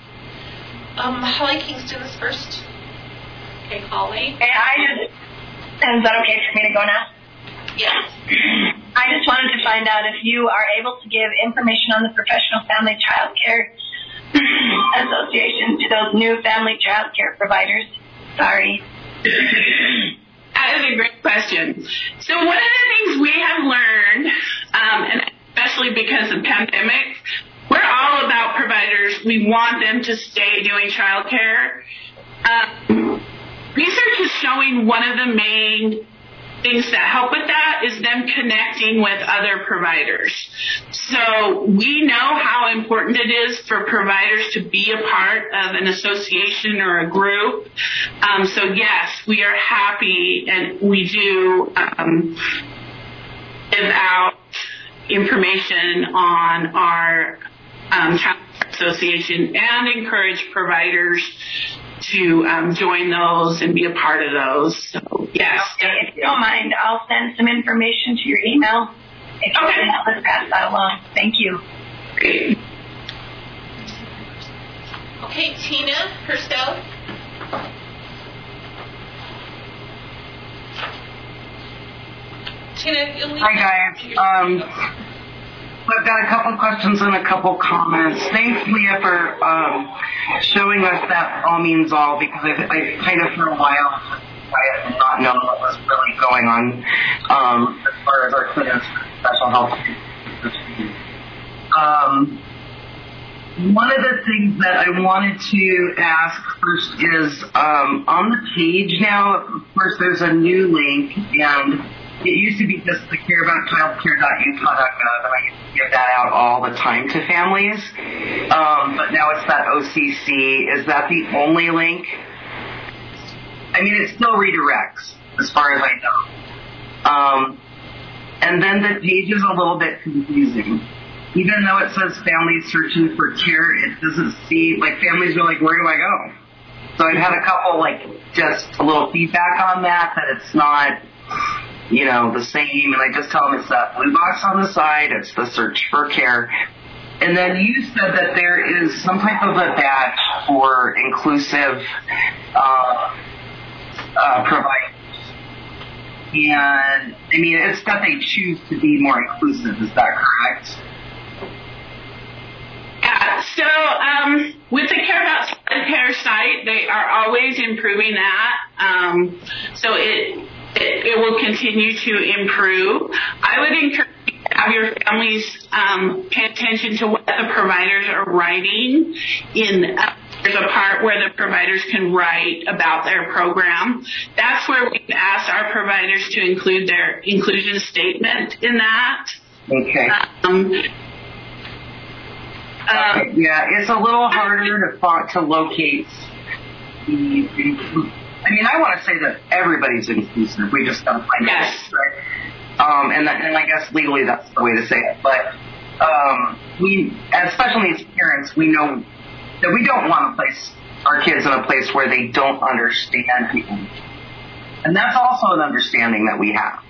Um, Holly Kingston is first. Okay, Holly. Hey, I just, is that okay for me to go now? Yes. I just wanted to find out if you are able to give information on the Professional Family Child Care Association to those new family child care providers. Sorry. That is a great question. So one of the things we have learned, um, and especially because of the pandemic, we're all about providers. We want them to stay doing child care. Um, research is showing one of the main things that help with that is them connecting with other providers. So we know how important it is for providers to be a part of an association or a group. Um, so yes, we are happy and we do um, give out information on our um, child care association and encourage providers to um, join those and be a part of those. So, yes. Okay, if you don't mind, I'll send some information to your email. If you Okay. can help us pass that along. Thank you. Great. Okay, Tina Purcell. Tina, you'll leave. Hi guys. Um, I've got a couple questions and a couple comments. Thanks, Leah, for um, showing us that all means all, because I, I kind of for a while I had not known what was really going on um, as far as our clinics for special health. Um, one of the things that I wanted to ask first is um, on the page now, of course, there's a new link, and it used to be just the care about childcare dot utah dot gov, and I used to give that out all the time to families. Um, but now it's that O C C. Is that the only link? I mean, it still redirects, as far as I know. Um, and then the page is a little bit confusing. Even though it says families searching for care, it doesn't see, like, families are like, where do I go? So I've had a couple, like, just a little feedback on that, that it's not, you know, the same, and I just tell them it's that blue box on the side, it's the search for care. And then you said that there is some type of a badge for inclusive uh, uh, providers. And, I mean, it's that they choose to be more inclusive, is that correct? Yeah, so um, with the Care About Childcare site, they are always improving that. Um, so it, it it will continue to improve. I would encourage you to have your families um, pay attention to what the providers are writing. In uh, there's a part where the providers can write about their program. That's where we ask our providers to include their inclusion statement in that. Okay. Um, Uh, yeah, it's a little harder to thought to locate the. I mean, I want to say that everybody's inclusive. We just gotta find yes. it, right? Um, and that, and I guess legally that's the way to say it. But um, we, as special needs parents, we know that we don't want to place our kids in a place where they don't understand people, and that's also an understanding that we have.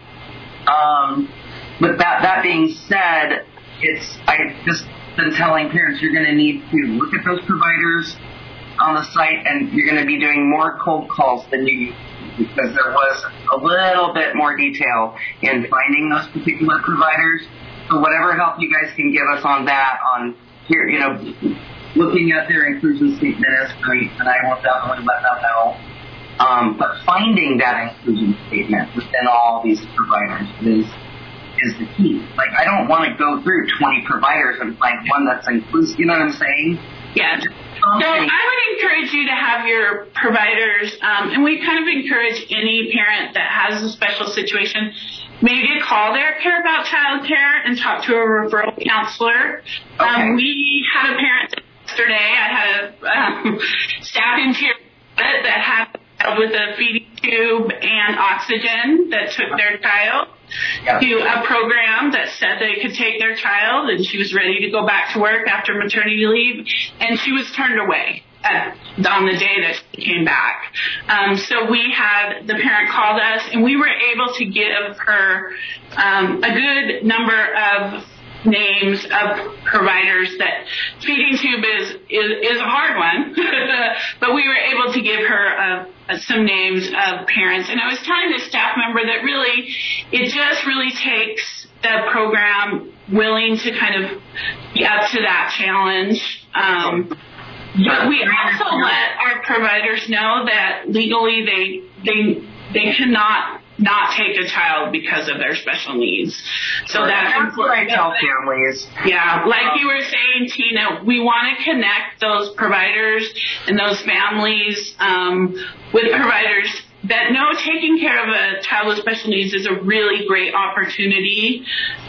Um, but that that being said, it's I just. Been telling parents you're going to need to look at those providers on the site, and you're going to be doing more cold calls than you used to, because there was a little bit more detail in finding those particular providers. So whatever help you guys can give us on that, on here, you know, looking at their inclusion statement is great, and I will definitely let them know. Um, but finding that inclusion statement within all these providers is is the key. Like, I don't want to go through twenty providers and find one that's inclusive. You know what I'm saying? Yes. So I would encourage you to have your providers, um, and we kind of encourage any parent that has a special situation, maybe to call their Care About Childcare and talk to a referral counselor. Okay. Um, we had a parent yesterday. I had a um, staff interior that had with a feeding tube and oxygen that took their child yeah. to a program that said they could take their child, and she was ready to go back to work after maternity leave, and she was turned away at, on the day that she came back. Um, so we had the parent called us, and we were able to give her um, a good number of names of providers. That feeding tube is is, is a hard one, but we were able to give her uh, uh, some names of parents. And I was telling this staff member that really, it just really takes the program willing to kind of be up to that challenge. Um, but we also let our providers know that legally they they they cannot not take a child because of their special needs. So that's that's what I tell families. Yeah, like you were saying, Tina, we want to connect those providers and those families um, with providers that know taking care of a child with special needs is a really great opportunity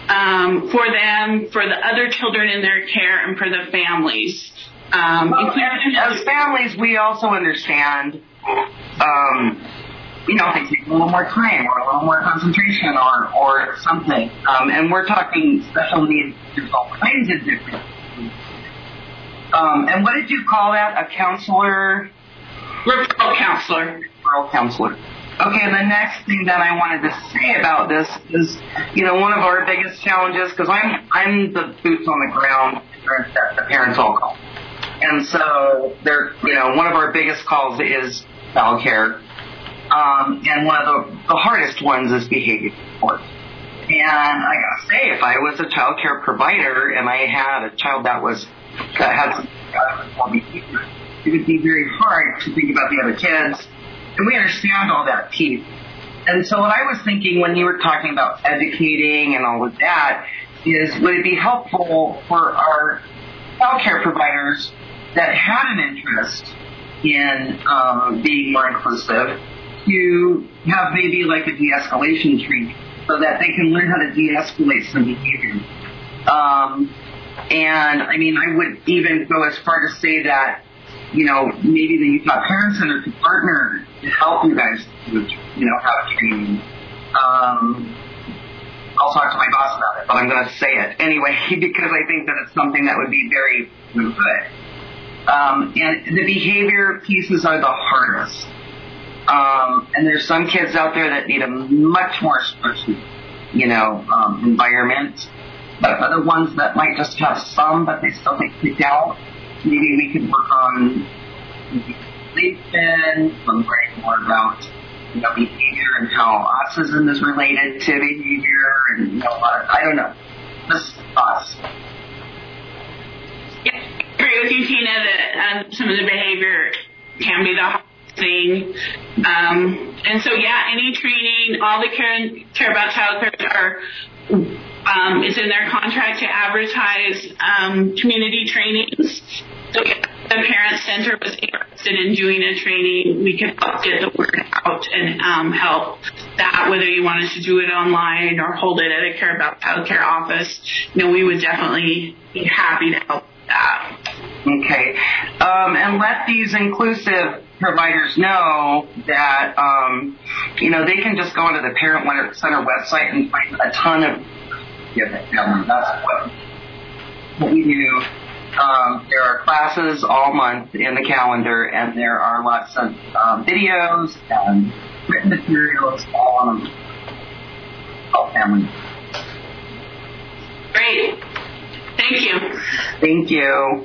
um, for them, for the other children in their care, and for the families. Um, well, as, as families, we also understand um, you know, they take a little more time or a little more concentration or, or something. Um, and we're talking special needs, there's all kinds of different. Um, and what did you call that? A counselor? Referral counselor. Referral counselor. Okay, the next thing that I wanted to say about this is, you know, one of our biggest challenges, because I'm I'm the boots on the ground that the parents all call. And so, they're, you know, one of our biggest calls is child care. Um, and one of the, the hardest ones is behavior support. And I gotta say, if I was a child care provider and I had a child that was, that had some uh, behavior, it would be very hard to think about the other kids. And we understand all that piece. And so what I was thinking when you were talking about educating and all of that is, would it be helpful for our child care providers that had an interest in um, being more inclusive to have maybe like a de-escalation training so that they can learn how to de-escalate some behavior. Um, and I mean, I would even go as far to say that, you know, maybe the Utah Parent Center could partner to help you guys, with, you know, have training. Um, I'll talk to my boss about it, but I'm going to say it anyway because I think that it's something that would be very good. Um, and the behavior pieces are the hardest. Um, and there's some kids out there that need a much more structured, you know, um, environment. But other ones that might just have some, but they still get kicked out. Maybe we could work on legislation, learning more about, you know, behavior and how autism is related to behavior, and, you know, I don't know. Just thoughts. Yeah, I agree with you, Tina, that um, some of the behavior can be the hardest thing. Um, and so, yeah, any training, all the care, care about child care are, um, it's in their contract to advertise um, community trainings. So if the Parent Center was interested in doing a training, we could help get the word out and um, help that, whether you wanted to do it online or hold it at a Care About Child Care office. You know, we would definitely be happy to help with that. Okay. Um, and let these inclusive providers know that, um, you know, they can just go onto the Parent Center website and find a ton of, yeah, that's what, what we do. Um, there are classes all month in the calendar, and there are lots of um, videos and written materials all on all family. Great. Thank you. Thank you.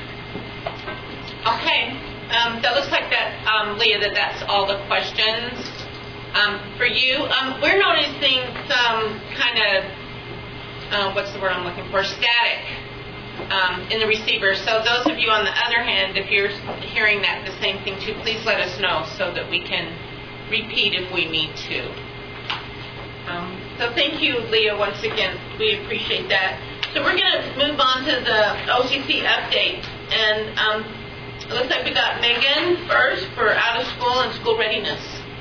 Okay. Um, that looks like that, um, Leah, that that's all the questions um, for you. Um, we're noticing some kind of, uh, what's the word I'm looking for, static um, in the receiver. So those of you on the other hand, if you're hearing that the same thing too, please let us know so that we can repeat if we need to. Um, so thank you, Leah, once again. We appreciate that. So we're going to move on to the O C C update. And um, it looks like we got Megan first for out of school and school readiness.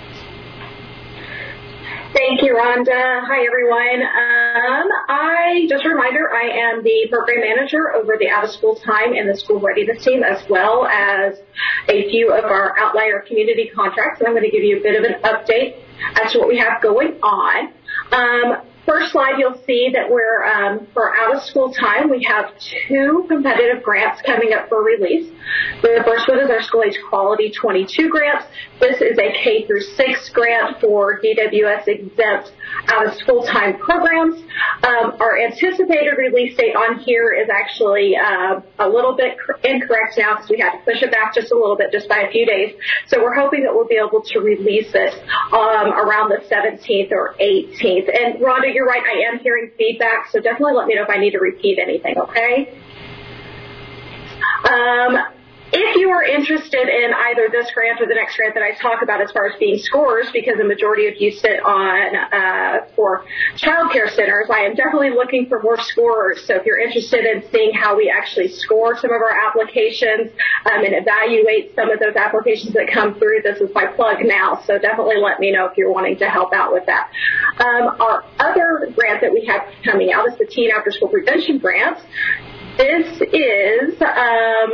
Thank you, Rhonda. Hi, everyone. Um, I, just a reminder, I am the program manager over the out-of-school time and the school readiness team, as well as a few of our outlier community contracts. And I'm going to give you a bit of an update as to what we have going on. Um, First slide, you'll see that we're, um, for out-of-school time, we have two competitive grants coming up for release. The first one is our School Age Quality twenty-two grant. This is a K through six grant for D W S exempt out-of-school time programs. Um, our anticipated release date on here is actually uh, a little bit incorrect now because we had to push it back just a little bit, just by a few days. So we're hoping that we'll be able to release it um, around the seventeenth or eighteenth. And Rhonda, you're right, I am hearing feedback, so definitely let me know if I need to repeat anything, okay? Um, if you are interested in either this grant or the next grant that I talk about as far as being scorers, because the majority of you sit on uh, for child care centers, I am definitely looking for more scorers. So if you're interested in seeing how we actually score some of our applications um, and evaluate some of those applications that come through, this is my plug now. So definitely let me know if you're wanting to help out with that. Um, our other grant that we have coming out is the Teen After School Prevention Grant. This is um,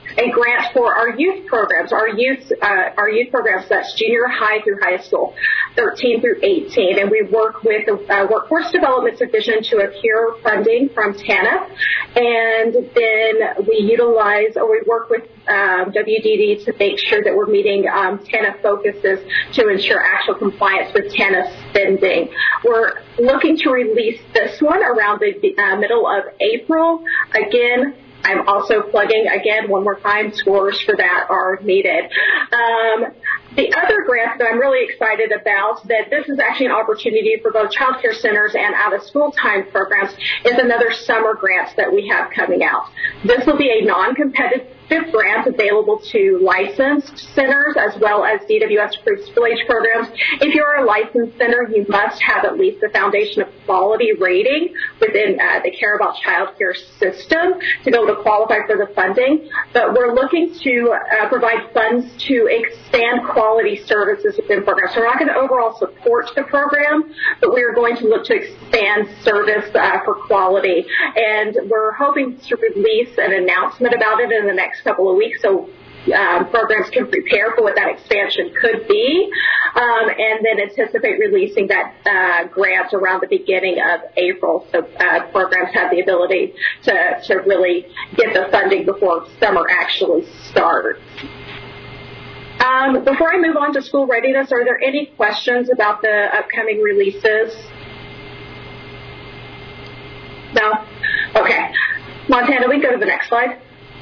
a grant for our youth programs. Our youth, uh, our youth programs, that's junior high through high school, thirteen through eighteen. And we work with the uh, Workforce Development Division to acquire funding from T A N F. And then we utilize, or we work with um, W D D to make sure that we're meeting um, T A N F focuses to ensure actual compliance with T A N F spending. We're looking to release this one around the uh, middle of April. Again, I'm also plugging, again, one more time, scores for that are needed. Um, the other grant that I'm really excited about, that this is actually an opportunity for both child care centers and out-of-school time programs, is another summer grant that we have coming out. This will be a non-competitive grant available to licensed centers as well as D W S-approved school-age programs. If you're a licensed center, you must have at least the Foundation of Quality rating within uh, the Care About Child Care system to be able to qualify for the funding. But we're looking to uh, provide funds to expand quality services within programs. So we're not going to overall support the program, but we are going to look to expand service uh, for quality. And we're hoping to release an announcement about it in the next couple of weeks, so um, programs can prepare for what that expansion could be, um, and then anticipate releasing that uh, grant around the beginning of April, so uh, programs have the ability to, to really get the funding before summer actually starts. Um, before I move on to school readiness, are there any questions about the upcoming releases? No? Okay. Montana, we can go to the next slide.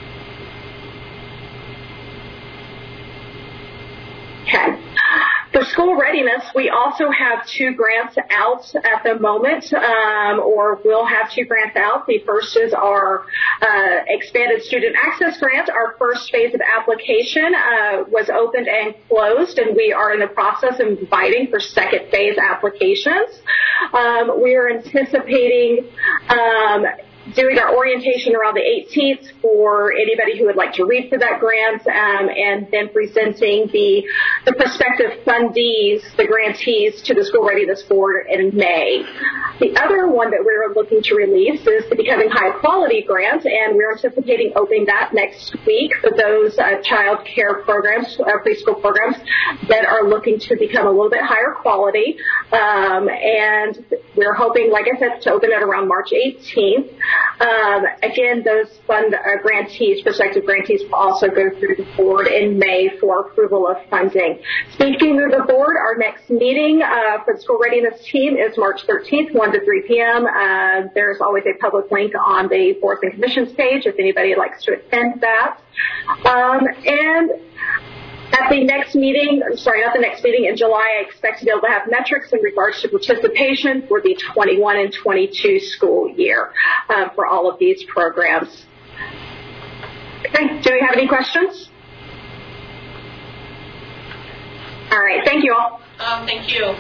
Okay. For school readiness, we also have two grants out at the moment, um, or we'll have two grants out. The first is our uh, expanded student access grant. Our first phase of application uh, was opened and closed, and we are in the process of inviting for second phase applications. Um, we are anticipating um, doing our orientation around the eighteenth for anybody who would like to read for that grant, um, and then presenting the the prospective fundees, the grantees, to the School Readiness Board in May. The other one that we're looking to release is the Becoming High Quality grant, and we're anticipating opening that next week for those uh, child care programs, uh, preschool programs that are looking to become a little bit higher quality. Um, and we're hoping, like I said, to open it around March eighteenth. Um, again, those fund uh, grantees, prospective grantees, will also go through the board in May for approval of funding. Speaking of the board, our next meeting uh, for the school readiness team is March thirteenth, one to three p.m. Uh, there's always a public link on the boards and commissions page if anybody likes to attend that. Um, and At the next meeting, I'm sorry, not the next meeting, in July, I expect to be able to have metrics in regards to participation for the twenty-one and twenty-two school year uh, for all of these programs. Okay, do we have any questions? All right, thank you all. Um, thank you.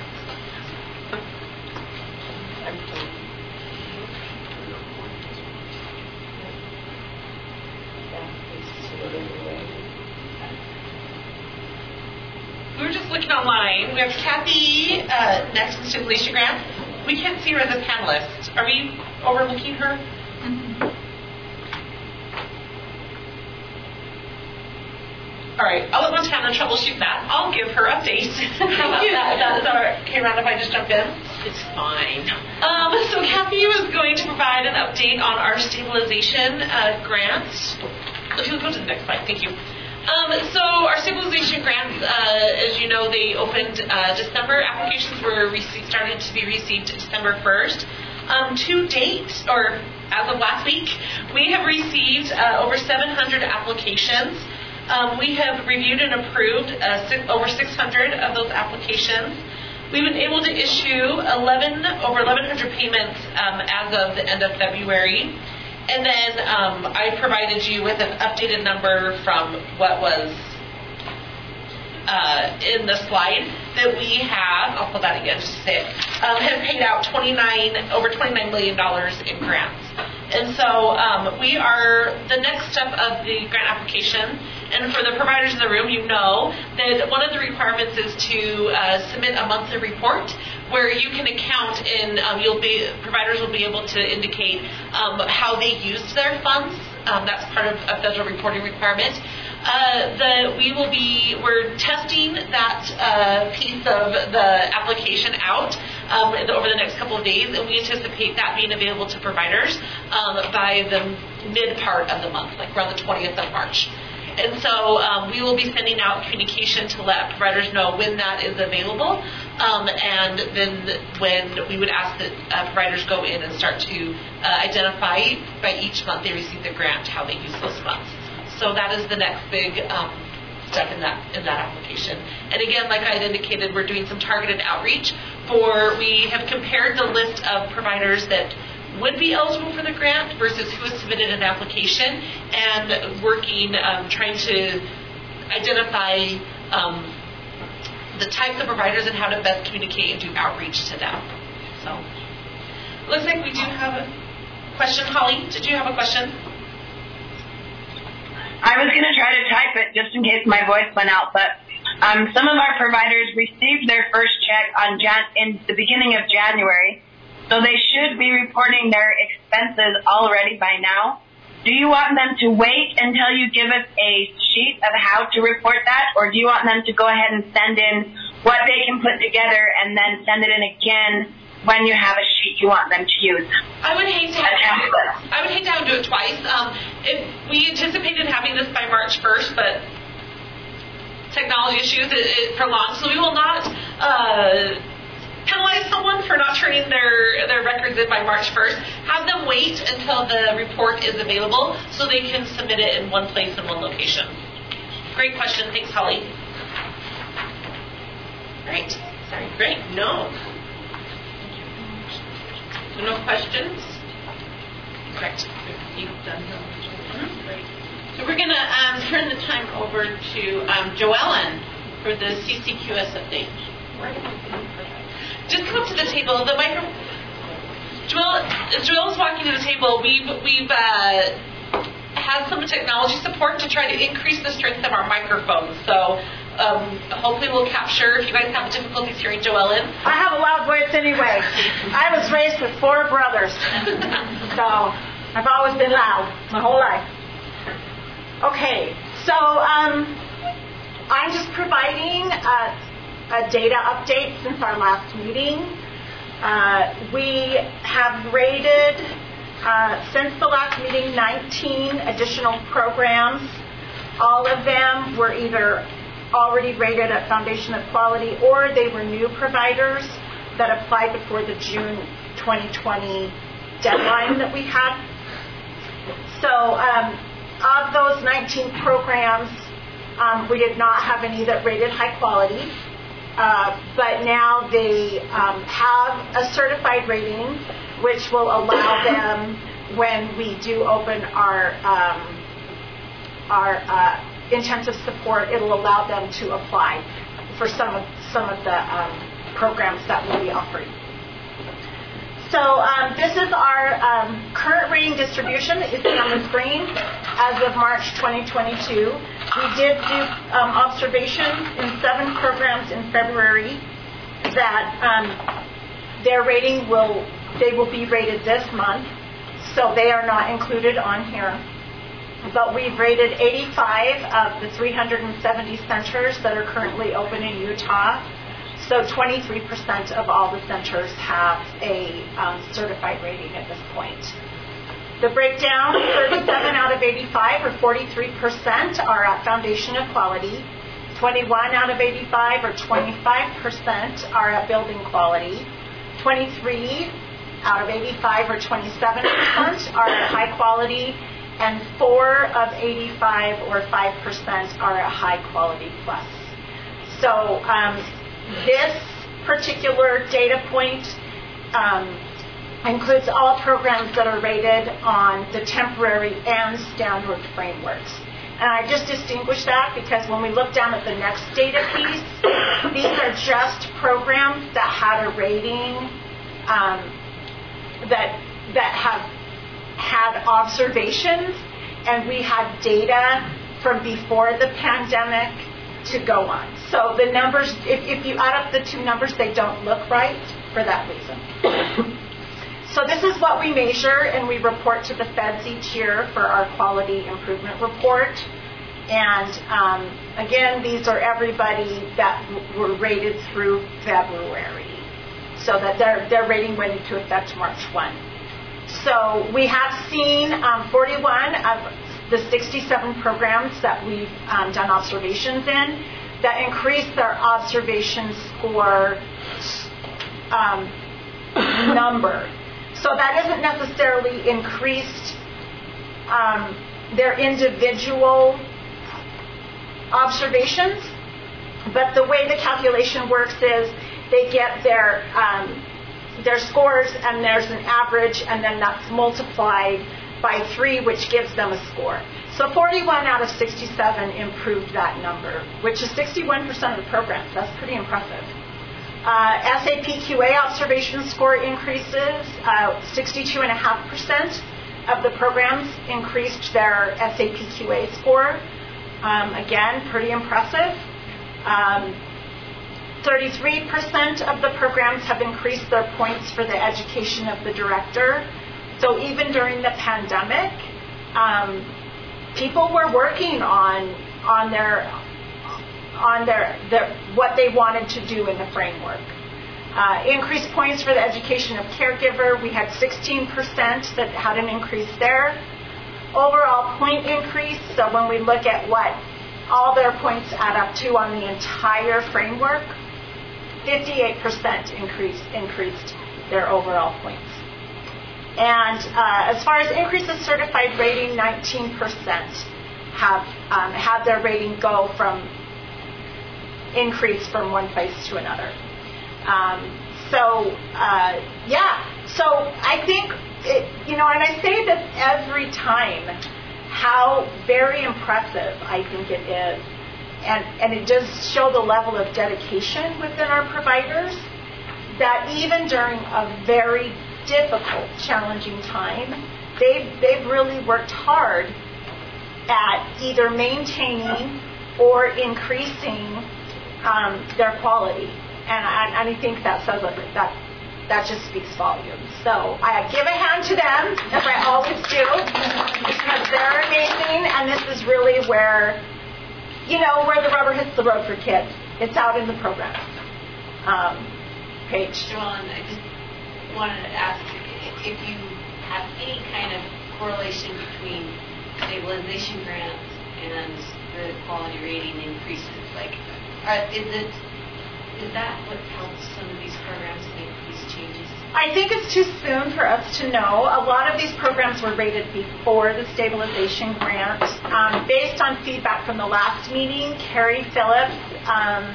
We were just looking online. We have Kathy uh, next in stipulation grant. We can't see her as a panelist. Are we overlooking her? Mm-hmm. All right, I'll let Montana troubleshoot that. I'll give her updates. How about that? That is our, okay, Rhonda, if I just jump in? It's fine. Um, so Kathy was going to provide an update on our stabilization uh, grants. If you'll go to the next slide, thank you. Um, so our stabilization grants, uh, as you know, they opened uh, December. Applications were received, started to be received December first. Um, to date, or as of last week, we have received uh, over seven hundred applications. Um, we have reviewed and approved uh, six, over six hundred of those applications. We've been able to issue eleven over eleven hundred payments um, as of the end of February. And then um, I provided you with an updated number from what was uh, in the slide that we have. I'll pull that again just to say it. Um, have paid out twenty-nine over twenty-nine million dollars in grants. And so um, we are the next step of the grant application. And for the providers in the room, you know that one of the requirements is to uh, submit a monthly report where you can account in, um, you'll be, providers will be able to indicate um, how they used their funds Um, that's part of a federal reporting requirement. Uh, the, we will be, we're testing that uh, piece of the application out um, over the next couple of days, and we anticipate that being available to providers um, by the mid part of the month, like around the twentieth of March. And so um, we will be sending out communication to let providers know when that is available, um, and then when we would ask that uh, providers go in and start to uh, identify by each month they receive the grant how they use those funds. So that is the next big um, step in that in that application. And again, like I had indicated, we're doing some targeted outreach for, we have compared the list of providers that would be eligible for the grant versus who has submitted an application, and working, um, trying to identify um, the types of providers and how to best communicate and do outreach to them. So, looks like we do have a question. Holly, did you have a question? I was going to try to type it just in case my voice went out, but um, some of our providers received their first check on Jan- in the beginning of January, so they should be reporting their expenses already by now. Do you want them to wait until you give us a sheet of how to report that, or do you want them to go ahead and send in what they can put together and then send it in again when you have a sheet you want them to use? I would hate to have, I would hate to have to do it twice. Um, if we anticipated having this by March first, but technology issues, it, it prolonged, so we will not uh, penalize someone for not turning their, their records in by March first. Have them wait until the report is available so they can submit it in one place in one location. Great question. Thanks, Holly. Great. Sorry. Great. No. So no questions? Correct. You've done them. Great. So we're going to um, turn the time over to um, Joellen for the C C Q S update. Just come up to the table. The micro. Joelle, as Joelle's walking to the table, we've we've uh, had some technology support to try to increase the strength of our microphones. So um, hopefully we'll capture. If you guys have difficulties hearing Joellen, I have a loud voice anyway. I was raised with four brothers, so I've always been loud my whole life. Okay, so um, I'm just providing a, a data update since our last meeting. Uh, we have rated, uh, since the last meeting, nineteen additional programs. All of them were either already rated at Foundation of Quality or they were new providers that applied before the June twenty twenty deadline that we had. So um, of those nineteen programs, um, we did not have any that rated high quality. Uh, but now they um, have a certified rating, which will allow them, when we do open our um, our uh, intensive support, it'll allow them to apply for some of some of the um, programs that we'll be offering. So um, this is our um, current rating distribution that you see on the screen as of March twenty twenty-two. We did do um, observations in seven programs in February that um, their rating will, they will be rated this month, so they are not included on here. But we've rated eighty-five of the three hundred seventy centers that are currently open in Utah. So twenty-three percent of all the centers have a um, certified rating at this point. The breakdown, thirty-seven out of eighty-five, or forty-three percent, are at Foundation of Quality. twenty-one out of eighty-five, or twenty-five percent, are at Building Quality. twenty-three out of eighty-five, or twenty-seven percent, are at High Quality. And four of eighty-five, or five percent, are at High Quality Plus. So um, this particular data point um, includes all programs that are rated on the temporary and standard frameworks. And I just distinguish that because when we look down at the next data piece, these are just programs that had a rating um, that that have had observations, and we had data from before the pandemic to go on. So the numbers, if, if you add up the two numbers, they don't look right for that reason. So this is what we measure, and we report to the feds each year for our quality improvement report. And um, again, these are everybody that w- were rated through February, so that their their rating went into effect March first. So we have seen um, forty-one of the sixty-seven programs that we've um, done observations in that increased their observation score um, number. So that isn't necessarily increased um, their individual observations, but the way the calculation works is they get their um, their scores, and there's an average, and then that's multiplied by three, which gives them a score. So forty-one out of sixty-seven improved that number, which is sixty-one percent of the programs. That's pretty impressive. Uh, S A P Q A observation score increases. Uh, sixty-two point five percent of the programs increased their S A P Q A score. Um, again, pretty impressive. Um, thirty-three percent of the programs have increased their points for the education of the director. So even during the pandemic, um, people were working on on their on their, their what they wanted to do in the framework. Uh, increased points for the education of caregiver. We had sixteen percent that had an increase there. Overall point increase, so when we look at what all their points add up to on the entire framework, fifty-eight percent increase, increased their overall points. And uh, as far as increase of certified rating, nineteen percent have um, had their rating go from increase from one place to another. Um, so, uh, yeah, so I think, it, you know, and I say this every time, how very impressive I think it is. And, and it does show the level of dedication within our providers that even during a very difficult, challenging time, they've, they've really worked hard at either maintaining or increasing um, their quality. And I, and I think that says that, that that just speaks volumes. So I give a hand to them, as I always do, because they're amazing, and this is really where, you know, where the rubber hits the road for kids. It's out in the program. Um, Paige. Joanne, I just wanted to ask if you have any kind of correlation between stabilization grants and the quality rating increases. Like, are, is it is that what helps some of these programs make these changes? I think it's too soon for us to know. A lot of these programs were rated before the stabilization grant. Um, based on feedback from the last meeting, Carrie Phillips um,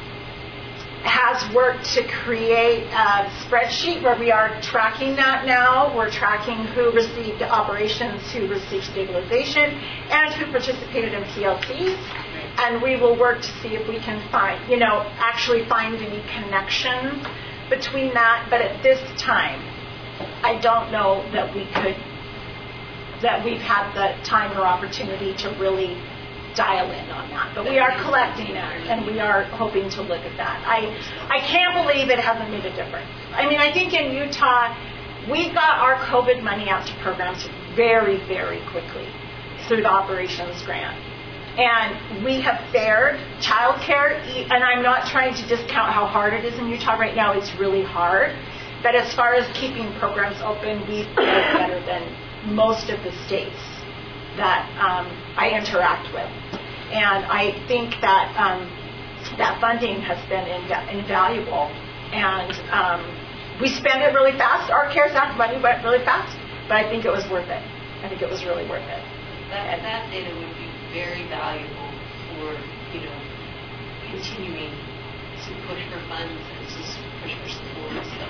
has worked to create a spreadsheet where we are tracking that now. We're tracking who received operations, who received stabilization, and who participated in P L Cs. And we will work to see if we can find, you know, actually find any connections between that. But at this time, I don't know that we could, that we've had the time or opportunity to really dial in on that. But we are collecting that, and we are hoping to look at that. I, I can't believe it hasn't made a difference. I mean, I think in Utah, we got our COVID money out to programs very, very quickly through the operations grant. And we have fared. Childcare, and I'm not trying to discount how hard it is in Utah right now. It's really hard. But as far as keeping programs open, we've fared better than most of the states that um, I interact with. And I think that um, that funding has been inv- invaluable. And um, we spend it really fast. Our CARES Act money went really fast, but I think it was worth it. I think it was really worth it. That, that data would be very valuable for, you know, continuing to push for funds and to push for support. So.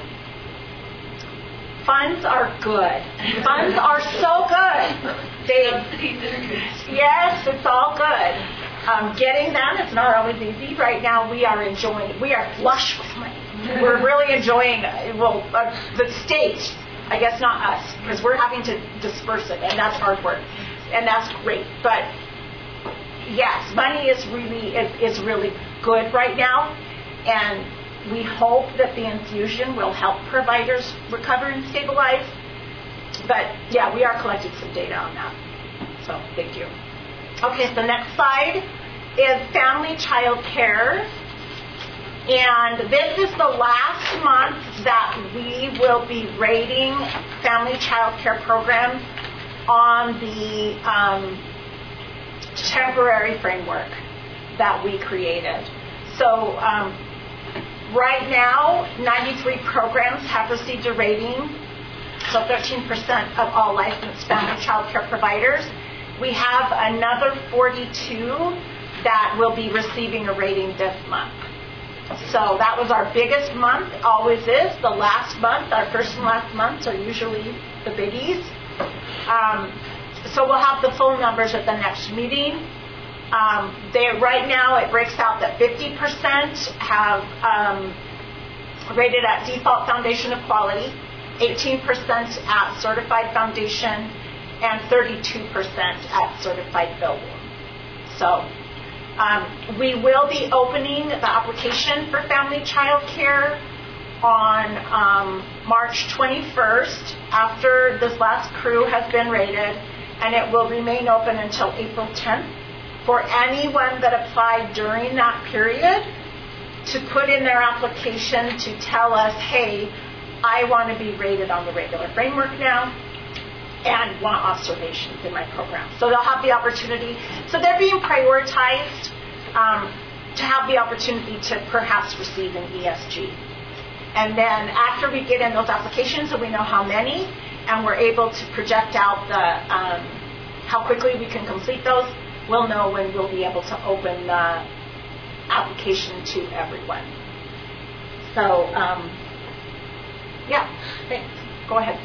Funds are good. Funds are so good. They, yes, it's all good. Um, getting them, it's not always easy. Right now, we are enjoying, we are flush with money. We're really enjoying, well, uh, the state, I guess not us, because we're having to disperse it, and that's hard work. And that's great. But yes, money is really is, is really good right now. And we hope that the infusion will help providers recover and stabilize. But yeah, we are collecting some data on that. So thank you. Okay, so next slide is family child care. And this is the last month that we will be rating family child care programs on the um, temporary framework that we created. So um, right now, ninety-three programs have received a rating, so thirteen percent of all licensed family child care providers. We have another forty-two that will be receiving a rating this month. So that was our biggest month, always is. The last month, our first and last months are usually the biggies. Um, so we'll have the full numbers at the next meeting. Um, they, right now it breaks out that fifty percent have um, rated at default foundation of quality, eighteen percent at certified foundation, and thirty-two percent at certified building. So um, we will be opening the application for family child care on um, March twenty-first after this last crew has been rated, and it will remain open until April tenth for anyone that applied during that period to put in their application to tell us, hey, I want to be rated on the regular framework now and want observations in my program. So they'll have the opportunity. So they're being prioritized um, to have the opportunity to perhaps receive an E S G. And then after we get in those applications and we know how many, and we're able to project out the um, how quickly we can complete those, we'll know when we'll be able to open the application to everyone. So, um, yeah, thanks. Go ahead.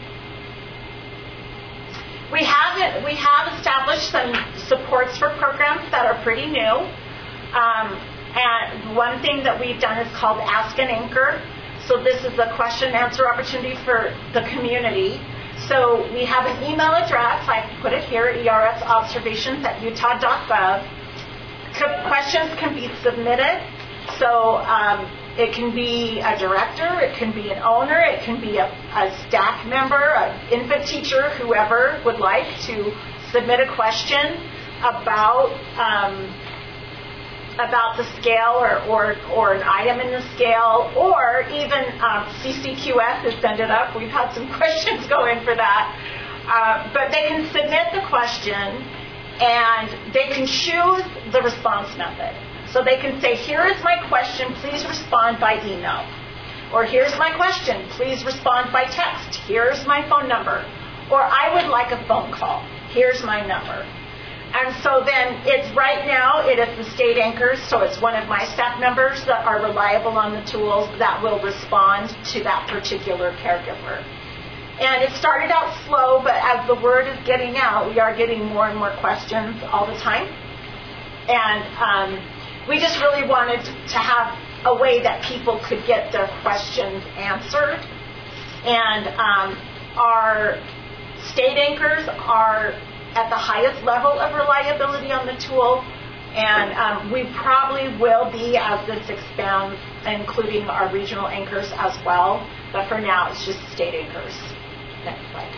We have we have established some supports for programs that are pretty new. Um, and one thing that we've done is called Ask an Anchor. So this is a question and answer opportunity for the community. So we have an email address, I put it here, E R S observations at utah dot gov. Questions can be submitted. So um, it can be a director, it can be an owner, it can be a, a staff member, an infant teacher, whoever would like to submit a question about um, about the scale or, or, or an item in the scale, or even um, C C Q S has sent it up. We've had some questions go in for that. Uh, but they can submit the question and they can choose the response method. So they can say, here is my question, please respond by email. Or here's my question, please respond by text. Here's my phone number. Or I would like a phone call. Here's my number. And so then it's right now, it is the state anchors, so it's one of my staff members that are reliable on the tools that will respond to that particular caregiver. And it started out slow, but as the word is getting out, we are getting more and more questions all the time. And um, we just really wanted to have a way that people could get their questions answered. And um, our state anchors are at the highest level of reliability on the tool, and um, we probably will be, as this expands, including our regional anchors as well, but for now it's just state anchors. Next slide.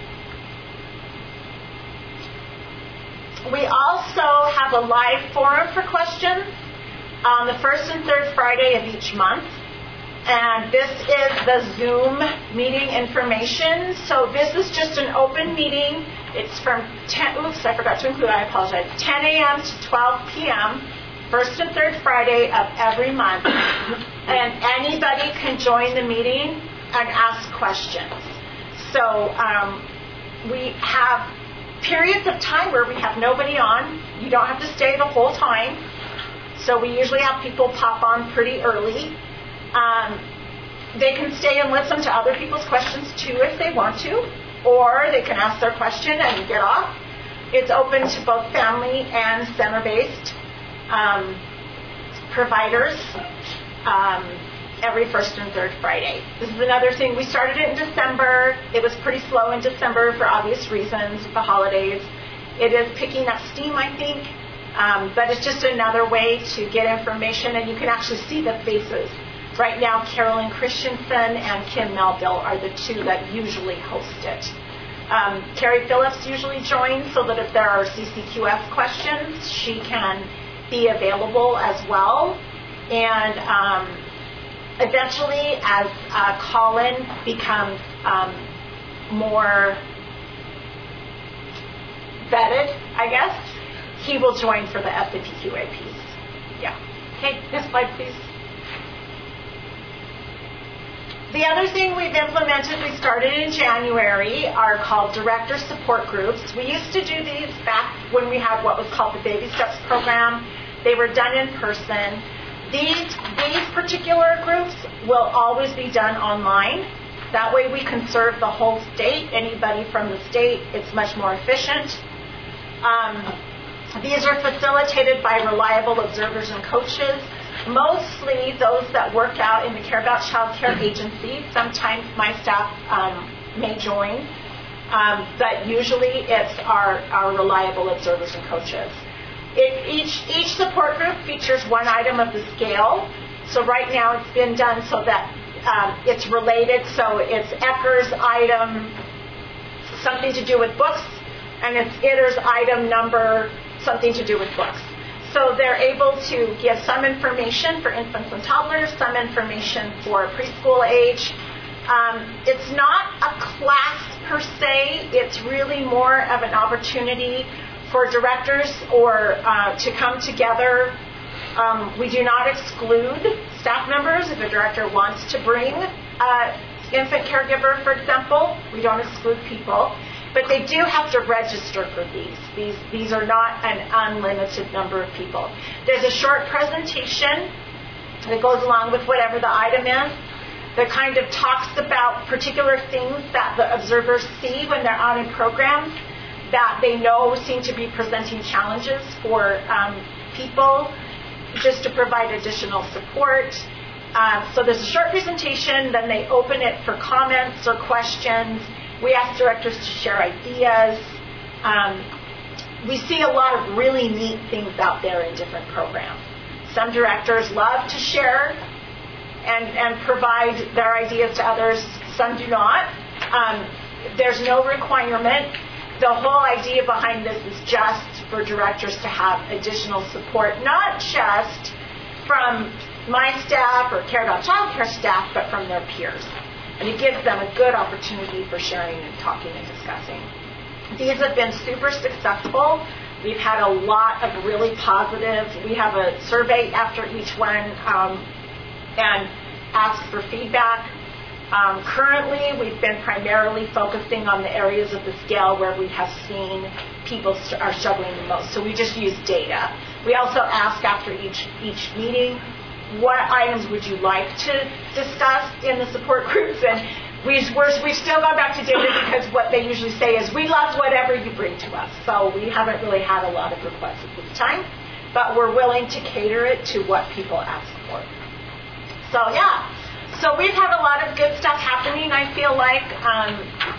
We also have a live forum for questions on the first and third Friday of each month. And this is the Zoom meeting information. So this is just an open meeting. It's from ten, oops, I forgot to include, I apologize, ten a.m. to twelve p.m., first and third Friday of every month. And anybody can join the meeting and ask questions. So um, we have periods of time where we have nobody on. You don't have to stay the whole time. So we usually have people pop on pretty early. Um, they can stay and listen to other people's questions too if they want to, or they can ask their question and get off. It's open to both family and center-based um, providers um, every first and third Friday. This is another thing. We started it in December. It was pretty slow in December for obvious reasons, the holidays. It is picking up steam, I think, um, but it's just another way to get information, and you can actually see the faces. right now, Carolyn Christensen and Kim Melville are the two that usually host it. Um, Carrie Phillips usually joins so that if there are C C Q S questions, she can be available as well. And um, eventually, as uh, Colin becomes um, more vetted, I guess, he will join for the S A P Q A piece. Yeah. Okay, next slide, please. The other thing we've implemented, we started in January, are called director support groups. We used to do these back when we had what was called the Baby Steps program. They were done in person. These, these particular groups will always be done online. That way we can serve the whole state, anybody from the state. It's much more efficient. Um, these are facilitated by reliable observers and coaches. Mostly those that work out in the Care About Child Care agency. Sometimes my staff um, may join, um, but usually it's our, our reliable observers and coaches. It, each, each support group features one item of the scale. So right now it's been done so that um, it's related. So it's Ecker's item, something to do with books, and it's Itter's item number, something to do with books. So they're able to give some information for infants and toddlers, some information for preschool age. Um, it's not a class per se. It's really more of an opportunity for directors or uh, to come together. Um, we do not exclude staff members. If a director wants to bring an infant caregiver, for example, we don't exclude people. But they do have to register for these. These these are not an unlimited number of people. There's a short presentation that goes along with whatever the item is that kind of talks about particular things that the observers see when they're out in programs that they know seem to be presenting challenges for um, people, just to provide additional support. Um, so there's a short presentation, then they open it for comments or questions. We ask directors to share ideas. Um, we see a lot of really neat things out there in different programs. Some directors love to share and, and provide their ideas to others. Some do not. Um, there's no requirement. The whole idea behind this is just for directors to have additional support, not just from my staff or Care About Child Care staff, but from their peers. And it gives them a good opportunity for sharing and talking and discussing. These have been super successful. We've had a lot of really positive. We have a survey after each one um, and ask for feedback. Um, currently, we've been primarily focusing on the areas of the scale where we have seen people st- are struggling the most. So we just use data. We also ask after each each meeting, what items would you like to discuss in the support groups? And we, we're, we've still gone back to data because what they usually say is, we love whatever you bring to us. So we haven't really had a lot of requests at this time, but we're willing to cater it to what people ask for. So yeah, so we've had a lot of good stuff happening, I feel like, um,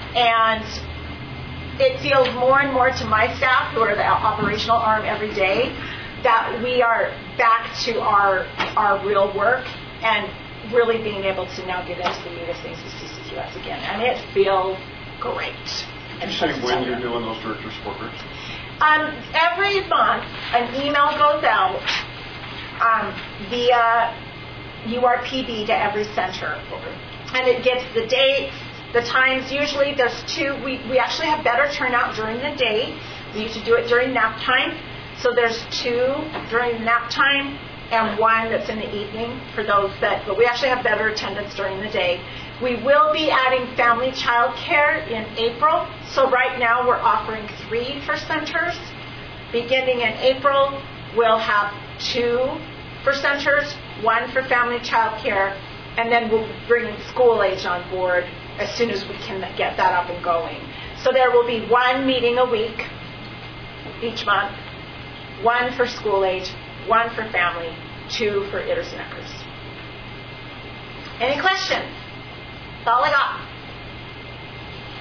and it feels more and more to my staff, who are the operational arm every day, that we are back to our our real work and really being able to now get into the meat of things with C C Q S again. And it feels great. Did you say when you're doing those director support groups? Um, every month, an email goes out um, via U R P B to every center. Okay. And it gives the dates, the times. Usually there's two. We, we actually have better turnout during the day. We used to do it during nap time. So there's two during nap time and one that's in the evening for those that, but we actually have better attendance during the day. We will be adding family child care in April. So right now we're offering three for centers. Beginning in April, we'll have two for centers, one for family child care, and then we'll bring school age on board as soon as we can get that up and going. So there will be one meeting a week each month. One for school age, one for family, two for Itters and Eckers. Any questions? That's all I got.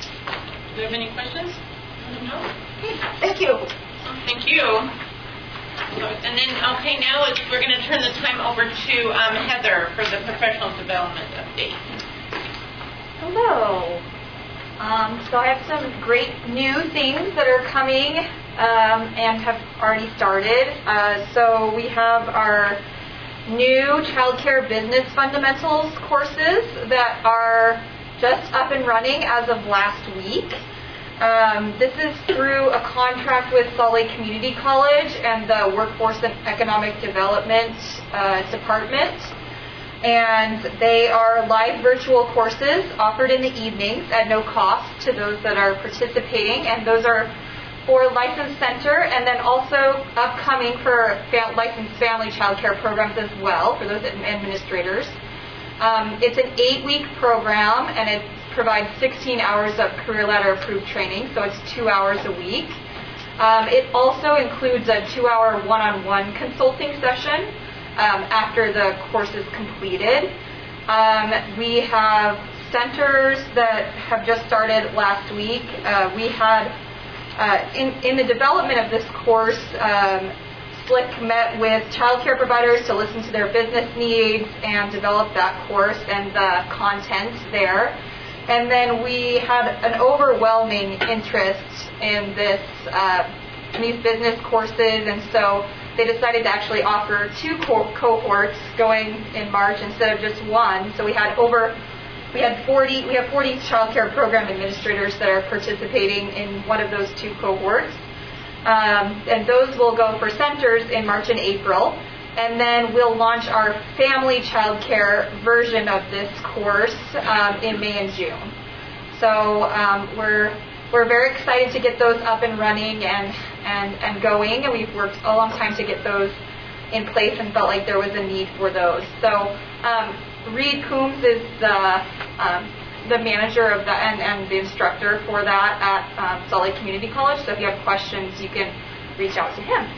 Do you have any questions? No. Okay, thank you. Thank you. And then, okay, now it's, we're going to turn the time over to um, Heather for the professional development update. Hello. Um, so I have some great new things that are coming um, and have already started. Uh, so we have our new childcare business fundamentals courses that are just up and running as of last week. Um, this is through a contract with Salt Lake Community College and the Workforce and Economic Development uh, Department. And they are live virtual courses offered in the evenings at no cost to those that are participating. And those are for Licensed Center and then also upcoming for fam- licensed family child care programs as well for those administrators. Um, it's an eight-week program and it provides sixteen hours of Career Ladder approved training, so it's two hours a week. Um, it also includes a two-hour one-on-one consulting session um, after the course is completed. Um, we have centers that have just started last week. Uh, we had, uh, in, in the development of this course, um, Slick met with child care providers to listen to their business needs and develop that course and the content there. And then we had an overwhelming interest in this, uh, in these business courses, and so they decided to actually offer two co- cohorts going in March instead of just one. So we had over, we had forty, we have forty child care program administrators that are participating in one of those two cohorts, um, and those will go for centers in March and April. And then we'll launch our family child care version of this course um, in May and June. So um, we're we're very excited to get those up and running and, and, and going. And we've worked a long time to get those in place and felt like there was a need for those. So um, Reed Coombs is the um, the manager of that and, and the instructor for that at um, Salt Lake Community College. So if you have questions, you can reach out to him.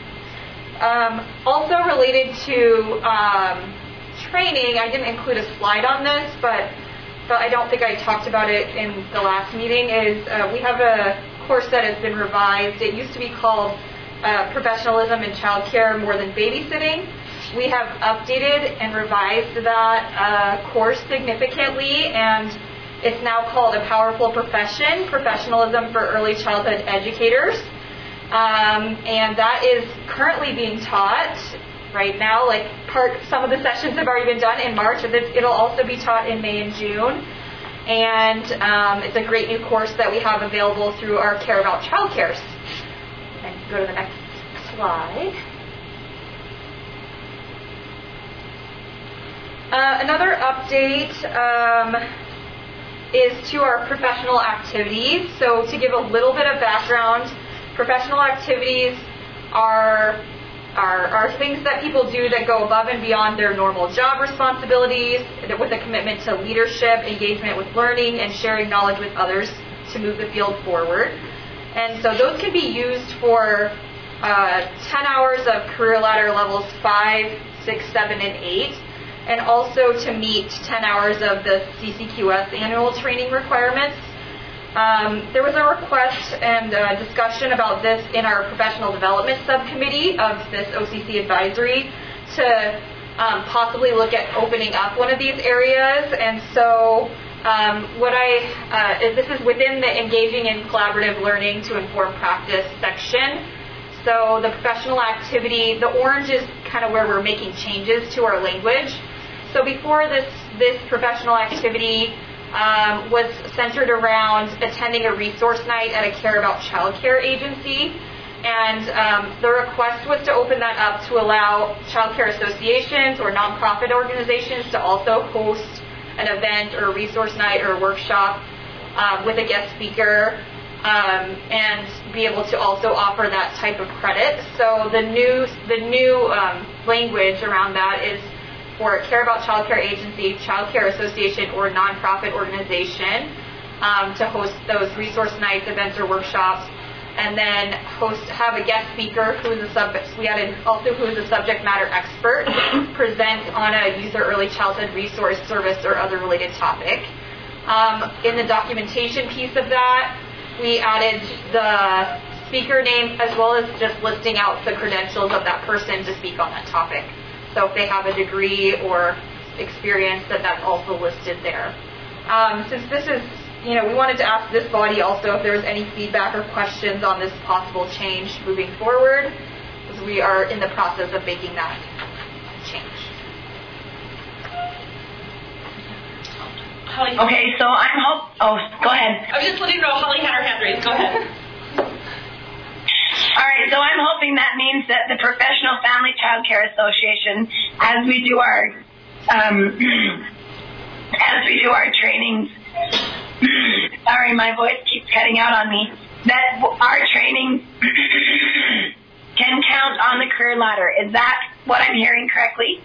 Um, also related to um, training, I didn't include a slide on this, but but I don't think I talked about it in the last meeting, is uh, we have a course that has been revised. It used to be called uh, Professionalism in Childcare More Than Babysitting. We have updated and revised that uh, course significantly, and it's now called A Powerful Profession, Professionalism for Early Childhood Educators. Um, and that is currently being taught right now. Like part, some of the sessions have already been done in March, and it'll also be taught in May and June. And um, it's a great new course that we have available through our Care About Childcare. And go to the next slide. Uh, another update um, is to our professional activities. So to give a little bit of background, professional activities are, are are things that people do that go above and beyond their normal job responsibilities, with a commitment to leadership, engagement with learning, and sharing knowledge with others to move the field forward. And so those can be used for uh, ten hours of Career Ladder levels five, six, seven, and eight, and also to meet ten hours of the C C Q S annual training requirements. Um, there was a request and uh, discussion about this in our professional development subcommittee of this O C C advisory to um, possibly look at opening up one of these areas. And so um, what I, uh, is this is within the engaging in collaborative learning to inform practice section. So the professional activity, the orange is kind of where we're making changes to our language. So before this, this professional activity Um, was centered around attending a resource night at a Care About Childcare agency, and um, the request was to open that up to allow childcare associations or nonprofit organizations to also host an event or a resource night or a workshop uh, with a guest speaker, um, and be able to also offer that type of credit. So the new the new um, language around that is for a Care About Childcare agency, childcare association, or nonprofit organization um, to host those resource nights, events, or workshops, and then host have a guest speaker who is a subject. We added also who is a subject matter expert present on a user early childhood resource, service, or other related topic. Um, in the documentation piece of that, we added the speaker name, as well as just listing out the credentials of that person to speak on that topic. So if they have a degree or experience, that that's also listed there. Um, since this is, you know, we wanted to ask this body also if there was any feedback or questions on this possible change moving forward, because we are in the process of making that change. Holly. Okay, so I'm hope. Oh, go ahead. I was just letting you know Holly had her hand raised. Go ahead. All right, so I'm hoping that means that the Professional Family Child Care Association, as we do our um, as we do our trainings, sorry, my voice keeps cutting out on me, that our training can count on the career ladder. Is that what I'm hearing correctly?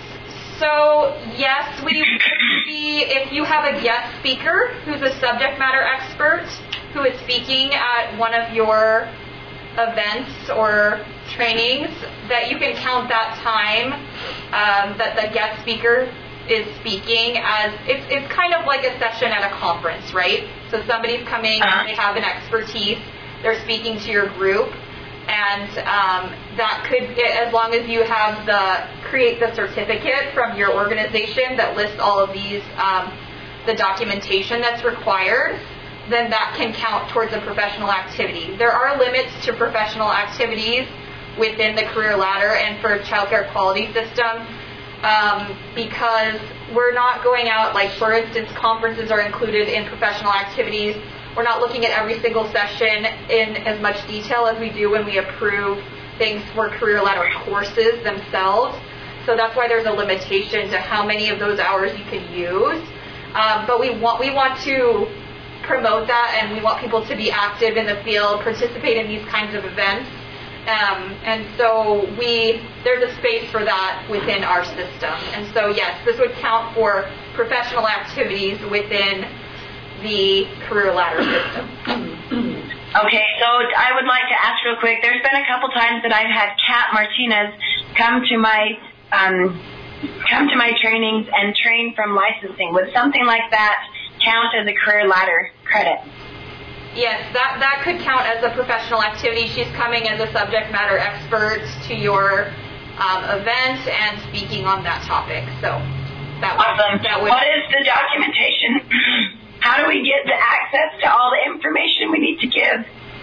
So, yes, we would be, if you have a guest speaker who's a subject matter expert who is speaking at one of your events or trainings, that you can count that time um, that the guest speaker is speaking as, it's, it's kind of like a session at a conference, right? So somebody's coming, and they have an expertise, they're speaking to your group, and um, that could, as long as you have the, create the certificate from your organization that lists all of these, um, the documentation that's required, then that can count towards a professional activity. There are limits to professional activities within the career ladder and for child care quality system, um, because we're not going out, like for instance, conferences are included in professional activities. We're not looking at every single session in as much detail as we do when we approve things for career ladder courses themselves. So that's why there's a limitation to how many of those hours you can use. Um, but we want we want to promote that, and we want people to be active in the field, participate in these kinds of events. Um, and so we there's a space for that within our system. And so yes, this would count for professional activities within the career ladder system. Okay, so I would like to ask real quick. There's been a couple times that I've had Kat Martinez come to my um, come to my trainings and train from licensing. Would something like that count as a career ladder credit? Yes, that, that could count as a professional activity. She's coming as a subject matter expert to your um, event and speaking on that topic. So that would, awesome. That would, what is the documentation? How do we get the access to all the information we need to give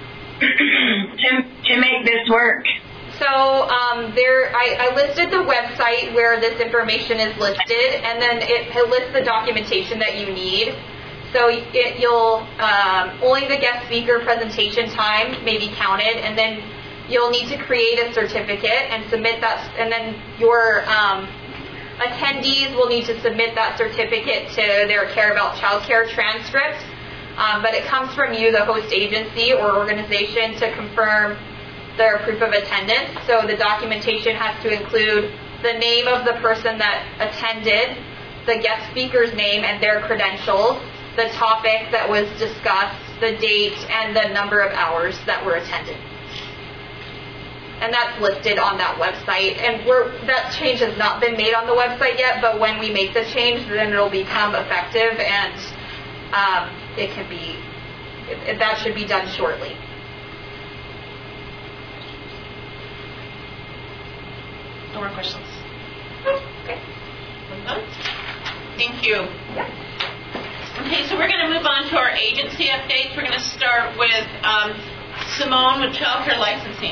to to make this work? So um, there, I, I listed the website where this information is listed, and then it, it lists the documentation that you need. So it, you'll um, only the guest speaker presentation time may be counted, and then you'll need to create a certificate and submit that, and then your um, attendees will need to submit that certificate to their Care About Child Care transcript. Um, but it comes from you, the host agency or organization, to confirm their proof of attendance. So the documentation has to include the name of the person that attended, the guest speaker's name and their credentials, the topic that was discussed, the date, and the number of hours that were attended. And that's listed on that website. And we're, that change has not been made on the website yet, but when we make the change, then it'll become effective, and um, it can be, it, that should be done shortly. No more questions. Okay. Thank you. Yeah. Okay, so we're going to move on to our agency updates. We're going to start with um, Simone with Child Care Licensing.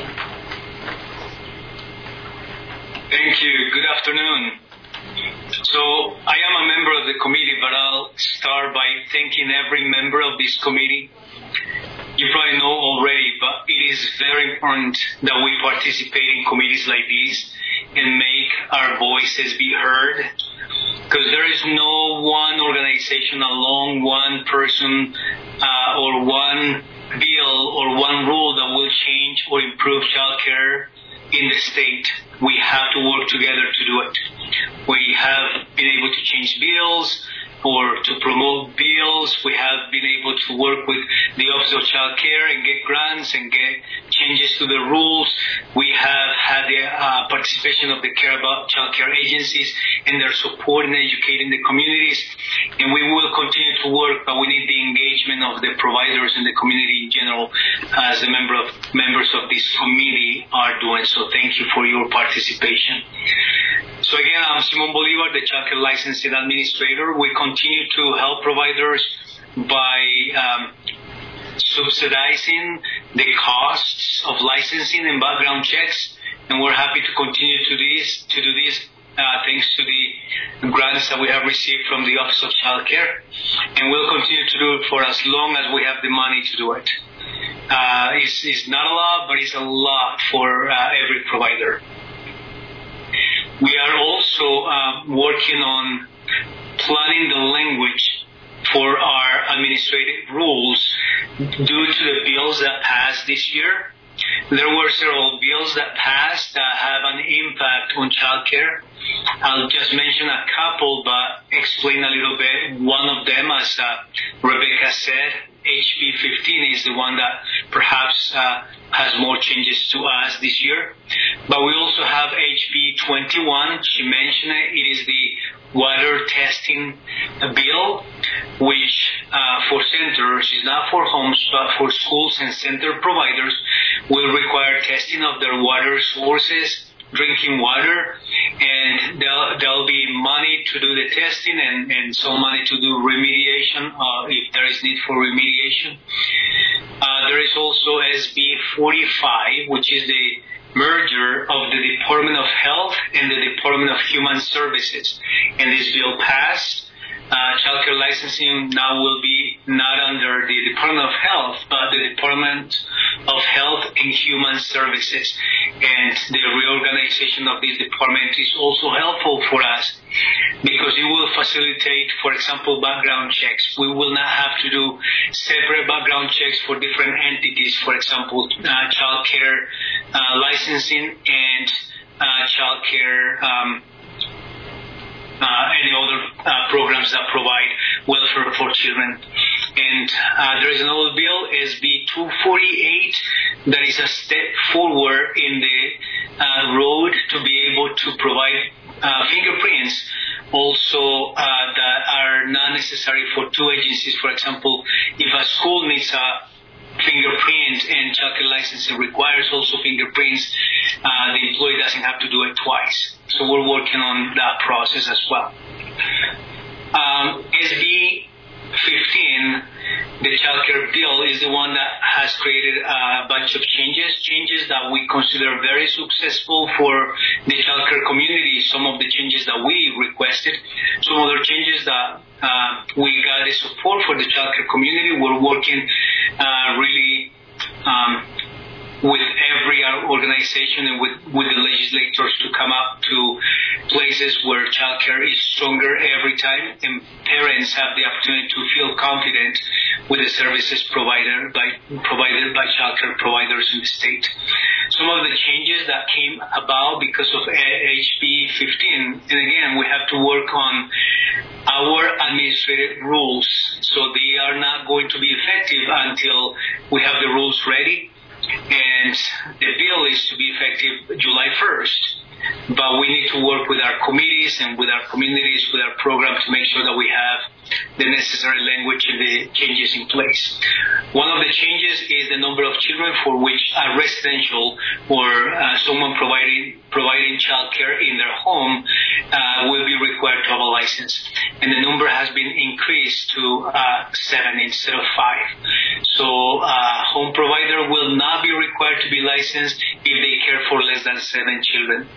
Thank you. Good afternoon. So I am a member of the committee, but I'll start by thanking every member of this committee. You probably know already, but it is very important that we participate in committees like this and make our voices be heard. Because there is no one organization alone, one person, uh, or one bill or one rule that will change or improve child care in the state. We have to work together to do it. We have been able to change bills or to promote bills. We have been able to work with the Office of Child Care and get grants and get changes to the rules. We have had the uh, participation of the Care About Child Care agencies and their support in educating the communities. And we will continue to work, but we need the engagement of the providers and the community in general, as the member of, members of this committee are doing. So thank you for your participation. So again, I'm Simon Bolivar, the Child Care Licensing Administrator. We continue to help providers by um, subsidizing the costs of licensing and background checks, and we're happy to continue to this to do this uh, thanks to the grants that we have received from the Office of Child Care, and we'll continue to do it for as long as we have the money to do it. Uh, it's, it's not a lot, but it's a lot for uh, every provider. We are also uh, working on planning the language for our administrative rules due to the bills that passed this year. There were several bills that passed that have an impact on childcare. I'll just mention a couple, but explain a little bit. One of them, as uh, Rebecca said, H B fifteen is the one that perhaps uh, has more changes to us this year. But we also have H B twenty-one. She mentioned it. It is the water testing bill, which uh, for centers, is not for homes, but for schools and center providers, will require testing of their water sources, drinking water, and there'll, there'll be money to do the testing and, and some money to do remediation uh, if there is need for remediation. Uh, there is also S B forty-five, which is the merger of the Department of Health and the Department of Human Services. And this bill passed. Uh, childcare licensing now will be not under the Department of Health, but the Department of Health and Human Services. And the reorganization of this department is also helpful for us because it will facilitate, for example, background checks. We will not have to do separate background checks for different entities, for example, uh, childcare uh, licensing and uh, childcare um, Uh, any other uh, programs that provide welfare for children. And uh, there is another bill, S B two forty-eight, that is a step forward in the uh, road to be able to provide uh, fingerprints also uh, that are not necessary for two agencies. For example, if a school needs a fingerprint and childcare licensing requires also fingerprints, uh, the employee doesn't have to do it twice. So we're working on that process as well. Um, S B fifteen, the childcare bill, is the one that has created a bunch of changes, changes that we consider very successful for the childcare community. Some of the changes that we requested, some other changes that uh, we got the support for the childcare community. We're working uh, really um, with every organization and with, with the legislators to come up to places where childcare is stronger every time, and parents have the opportunity to feel confident with the services provided by provided by childcare providers in the state. Some of the changes that came about because of H B fifteen, and again, we have to work on our administrative rules, so they are not going to be effective until we have the rules ready. And the bill is to be effective July first. But we need to work with our committees and with our communities, with our program to make sure that we have the necessary language and the changes in place. One of the changes is the number of children for which a residential or uh, someone providing providing child care in their home uh, will be required to have a license. And the number has been increased to uh, seven instead of five. So a uh, home provider will not be required to be licensed if they care for less than seven children.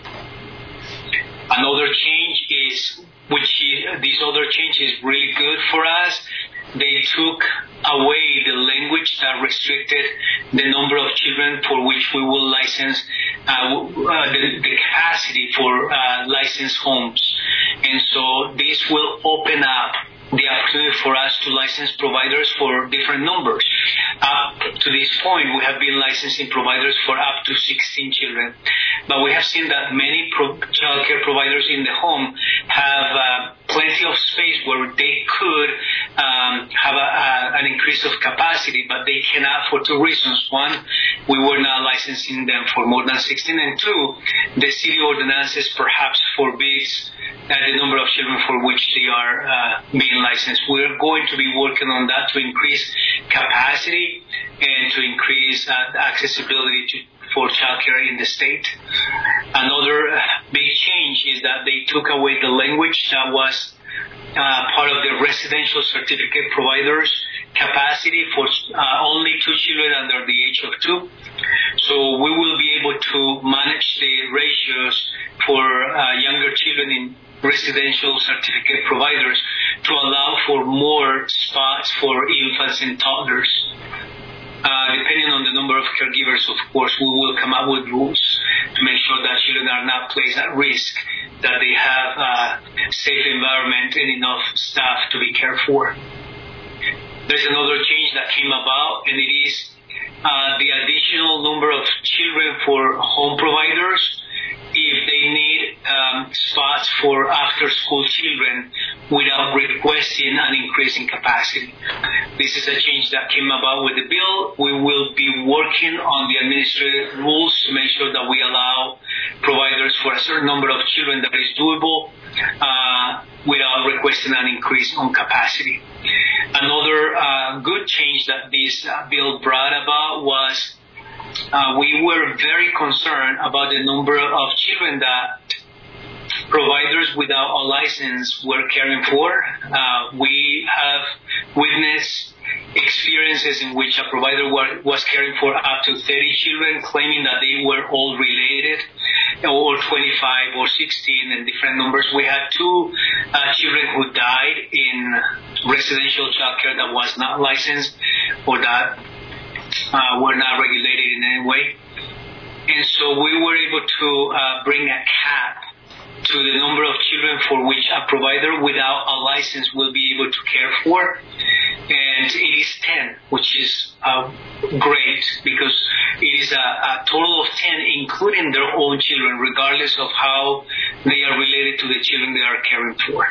Another change is, which is, this other change is really good for us. They took away the language that restricted the number of children for which we will license, uh, uh, the, the capacity for uh, licensed homes. And so this will open up the opportunity for us to license providers for different numbers. Up to this point, we have been licensing providers for up to sixteen children. But we have seen that many pro- child care providers in the home have uh, plenty of space where they could um, have a, a, an increase of capacity, but they cannot for two reasons. One, we were not licensing them for more than sixteen, and two, the city ordinances perhaps forbids the number of children for which they are uh, being licensed. We're going to be working on that to increase capacity and to increase uh, accessibility to, for childcare in the state. Another big change is that they took away the language that was uh, part of the residential certificate providers capacity for uh, only two children under the age of two. So we will be able to manage the ratios for uh, younger children in residential certificate providers to allow for more spots for infants and toddlers. Uh, depending on the number of caregivers, of course, we will come up with rules to make sure that children are not placed at risk, that they have a safe environment and enough staff to be cared for. There's another change that came about, and it is uh, the additional number of children for home providers if they need um, spots for after-school children without requesting an increase in capacity. This is a change that came about with the bill. We will be working on the administrative rules to make sure that we allow providers for a certain number of children that is doable uh, without requesting an increase on capacity. Another uh, good change that this uh, bill brought about was uh, we were very concerned about the number of children that providers without a license were caring for. Uh, we have witnessed experiences in which a provider were, was caring for up to thirty children, claiming that they were all related, or twenty-five or sixteen and different numbers. We had two uh, children who died in residential childcare that was not licensed or that uh, were not regulated in any way. And so we were able to uh, bring a cap to the number of children for which a provider without a license will be able to care for. And it is ten, which is uh, great because it is a, a total of ten, including their own children, regardless of how they are related to the children they are caring for.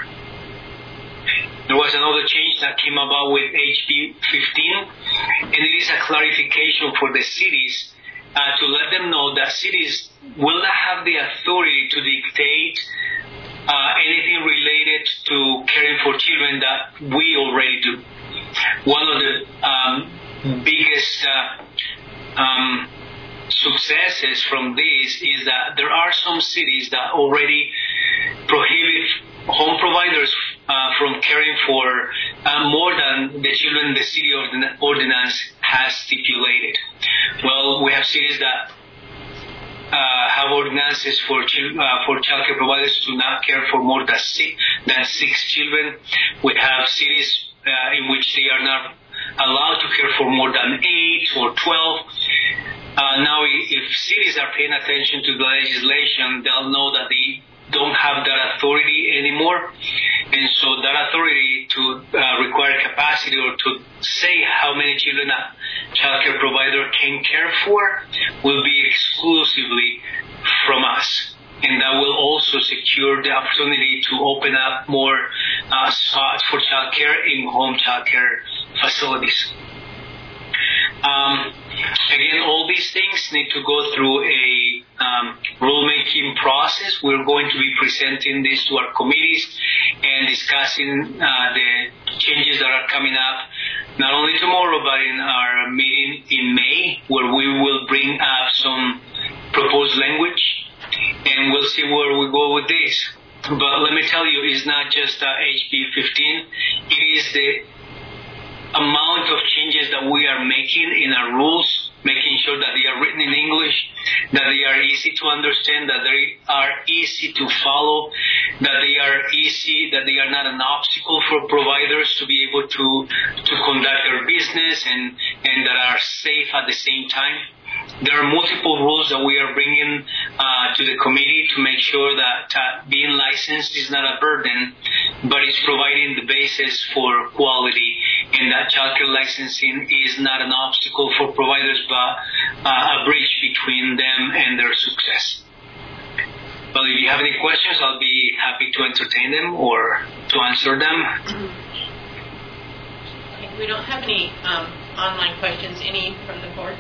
There was another change that came about with H B fifteen, and it is a clarification for the cities uh, to let them know that cities will not have the authority to dictate uh, anything related to caring for children that we already do. One of the um, biggest uh, um, successes from this is that there are some cities that already prohibit home providers uh, from caring for uh, more than the children the city ordinance has stipulated. Well, we have cities that uh, have ordinances for chil- uh, for childcare providers to not care for more than six, than six children. We have cities uh, in which they are not allowed to care for more than eight or twelve. Uh, now, if cities are paying attention to the legislation, they'll know that they don't have that authority anymore. And so that authority to uh, require capacity or to say how many children a childcare provider can care for will be exclusively from us. And that will also secure the opportunity to open up more uh, spots for childcare in home childcare facilities. Um, again, all these things need to go through a um, rulemaking process. We're going to be presenting this to our committees and discussing uh, the changes that are coming up, not only tomorrow, but in our meeting in May, where we will bring up some proposed language, and we'll see where we go with this. But let me tell you, it's not just uh, H B fifteen. It is the amount of changes that we are making in our rules, making sure that they are written in English, that they are easy to understand, that they are easy to follow, that they are easy, that they are not an obstacle for providers to be able to, to conduct their business, and, and that are safe at the same time. There are multiple rules that we are bringing uh, to the committee to make sure that uh, being licensed is not a burden, but it's providing the basis for quality, and that childcare licensing is not an obstacle for providers, but uh, a bridge between them and their success. Well, if you have any questions, I'll be happy to entertain them or to answer them. Okay, we don't have any um, online questions. Any from the board?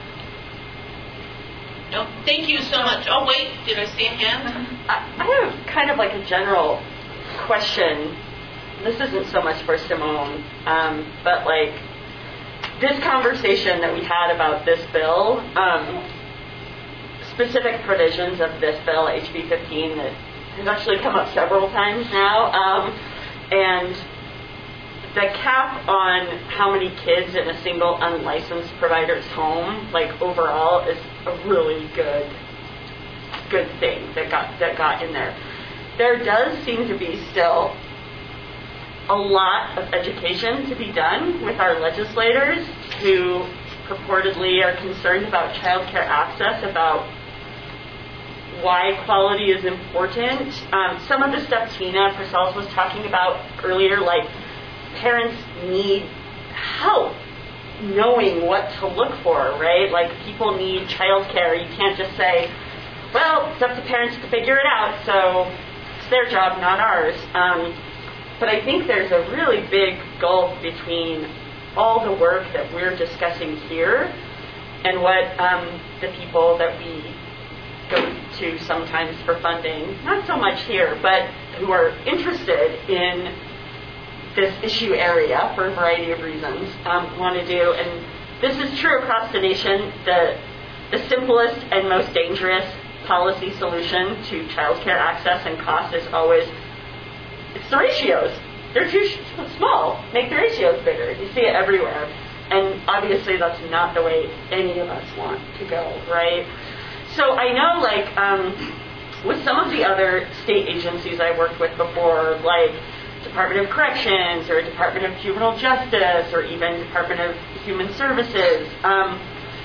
No, thank you so much. Oh, wait, did I see a hand? I have kind of like a general question. This isn't so much for Simone, um, but like this conversation that we had about this bill, um, specific provisions of this bill, H B fifteen, that has actually come up several times now, um, and the cap on how many kids in a single unlicensed provider's home, like overall, is a really good, good thing that got that got in there. There does seem to be still a lot of education to be done with our legislators who purportedly are concerned about child care access, about why quality is important. Um, some of the stuff Tina Purcell was talking about earlier, like parents need help knowing what to look for, right? Like people need child care. You can't just say, well, it's up to parents to figure it out, so it's their job, not ours. Um, but I think there's a really big gulf between all the work that we're discussing here and what um, the people that we go to sometimes for funding, not so much here, but who are interested in this issue area for a variety of reasons, um, want to do. And this is true across the nation. The, the simplest and most dangerous policy solution to child care access and cost is always, it's the ratios. They're too small. Make the ratios bigger. You see it everywhere. And obviously that's not the way any of us want to go, right? So I know, like, um, with some of the other state agencies I worked with before, like Department of Corrections or Department of Juvenile Justice or even Department of Human Services, um,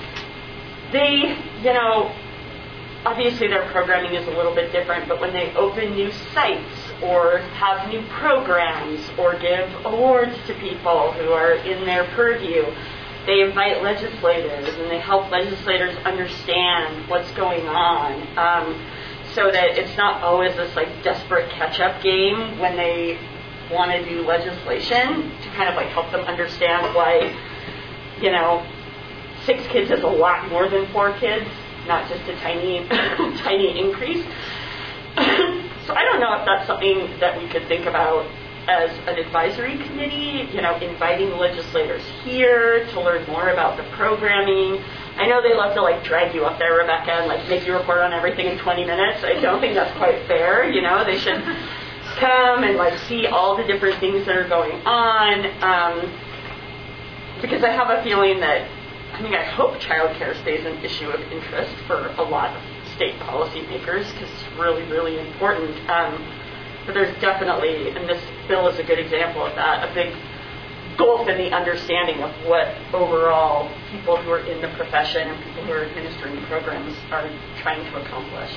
they, you know, obviously their programming is a little bit different, but when they open new sites or have new programs or give awards to people who are in their purview, they invite legislators and they help legislators understand what's going on, um, so that it's not always this like desperate catch-up game when they want to do legislation, to kind of like help them understand why, you know, six kids is a lot more than four kids, not just a tiny, tiny increase. So I don't know if that's something that we could think about as an advisory committee, you know, inviting legislators here to learn more about the programming. I know they love to like drag you up there, Rebecca, and like make you report on everything in twenty minutes. I don't think that's quite fair. You know, they should come and like see all the different things that are going on. Um, because I have a feeling that, I mean, I hope childcare stays an issue of interest for a lot of state policymakers because it's really, really important. Um, but there's definitely, and this bill is a good example of that, a big gulf in the understanding of what overall people who are in the profession and people who are administering programs are trying to accomplish.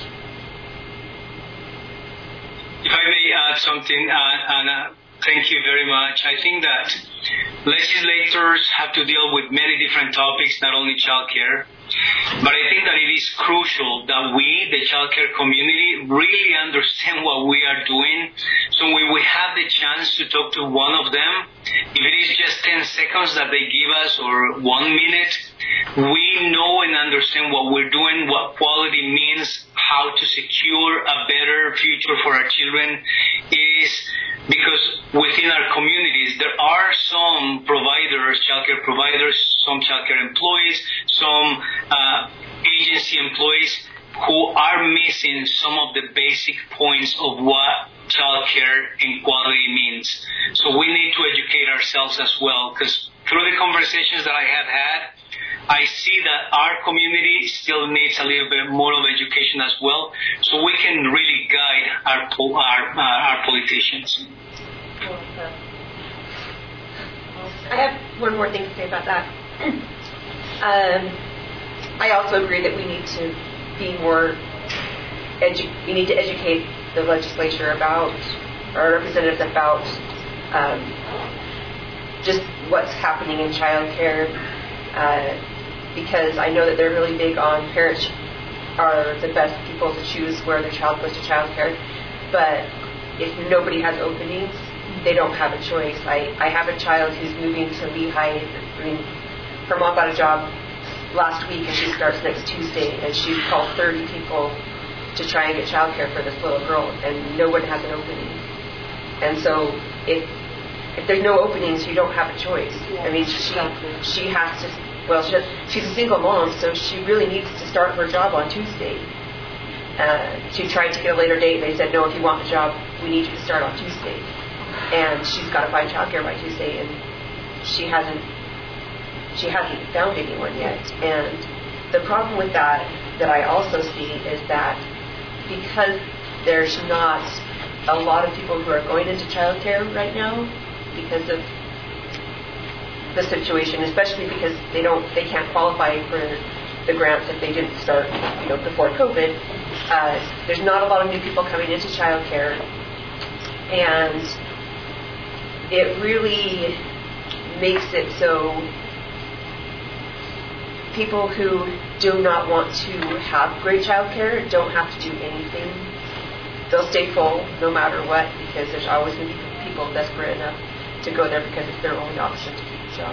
If I may add something, uh, Anna, thank you very much. I think that legislators have to deal with many different topics, not only childcare. But I think that it is crucial that we, the childcare community, really understand what we are doing. So when we have the chance to talk to one of them, if it is just ten seconds that they give us or one minute, we know and understand what we're doing, what quality means, how to secure a better future for our children is because within our communities, there are some providers, childcare providers, some childcare employees, some uh, agency employees who are missing some of the basic points of what childcare and quality means. So we need to educate ourselves as well, because through the conversations that I have had, I see that our community still needs a little bit more of education as well, so we can really guide our our, uh, our politicians. I have one more thing to say about that. Um, I also agree that we need to be more, edu- we need to educate the legislature about, our representatives about um, just what's happening in child care, uh, because I know that they're really big on parents are the best people to choose where their child goes to child care, but if nobody has openings, they don't have a choice. I, I have a child who's moving to Lehigh. I mean, her mom got a job last week and she starts next Tuesday, and she's called thirty people to try and get childcare for this little girl, and no one has an opening. And so if if there's no openings, you don't have a choice. I mean, she she has to. Well, she, she's a single mom, so she really needs to start her job on Tuesday. Uh, she tried to get a later date. They said, no, if you want the job, we need you to start on Tuesday. And she's got to find childcare by Tuesday, and she hasn't she hasn't found anyone yet. And the problem with that that I also see is that because there's not a lot of people who are going into childcare right now because of the situation, especially because they don't they can't qualify for the grants if they didn't start, you know, before COVID. Uh, there's not a lot of new people coming into childcare, and it really makes it so people who do not want to have great childcare don't have to do anything. They'll stay full no matter what, because there's always going to be people desperate enough to go there because it's their only option to keep a job.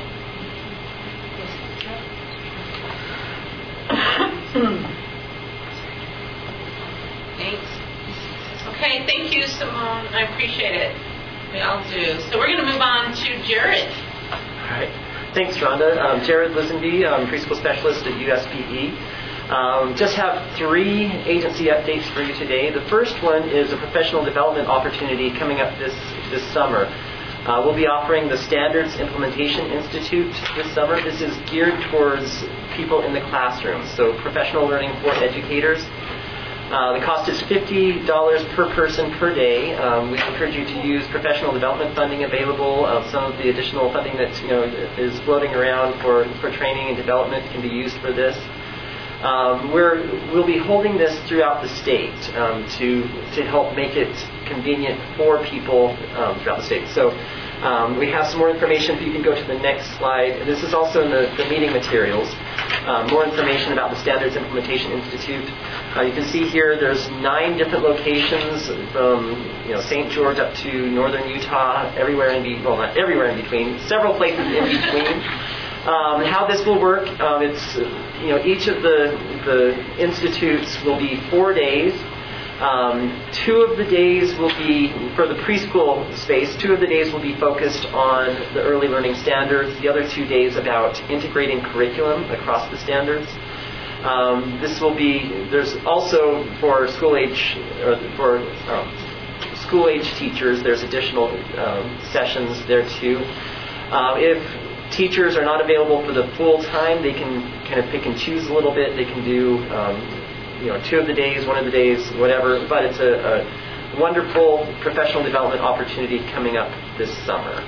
Thanks. Okay, thank you, Simone. I appreciate it. We all do. So we're going to move on to Jared. All right. Thanks, Rhonda. Um, Jared Lisenby, um, preschool specialist at U S P E. Um, just have three agency updates for you today. The first one is a professional development opportunity coming up this, this summer. Uh, we'll be offering the Standards Implementation Institute this summer. This is geared towards people in the classroom, so professional learning for educators. Uh, the cost is fifty dollars per person per day. Um, we encourage you to use professional development funding available. Uh, some of the additional funding that you know is floating around for, for training and development can be used for this. Um, we're, we'll be holding this throughout the state um, to to help make it convenient for people um, throughout the state. So um, we have some more information. If you can go to the next slide. This is also in the, the meeting materials. Um, more information about the Standards Implementation Institute. Uh, you can see here there's nine different locations from you know Saint George up to northern Utah, everywhere in be well not everywhere in between, several places in between. Um, how this will work, um, it's you know each of the the institutes will be four days. Um, two of the days will be for the preschool space. Two of the days will be focused on the early learning standards. The other two days about integrating curriculum across the standards. Um, this will be. There's also for school age or for um, school age teachers. There's additional um, sessions there too. Uh, if teachers are not available for the full time, they can kind of pick and choose a little bit. They can do um, you know two of the days, one of the days, whatever. But it's a, a wonderful professional development opportunity coming up this summer.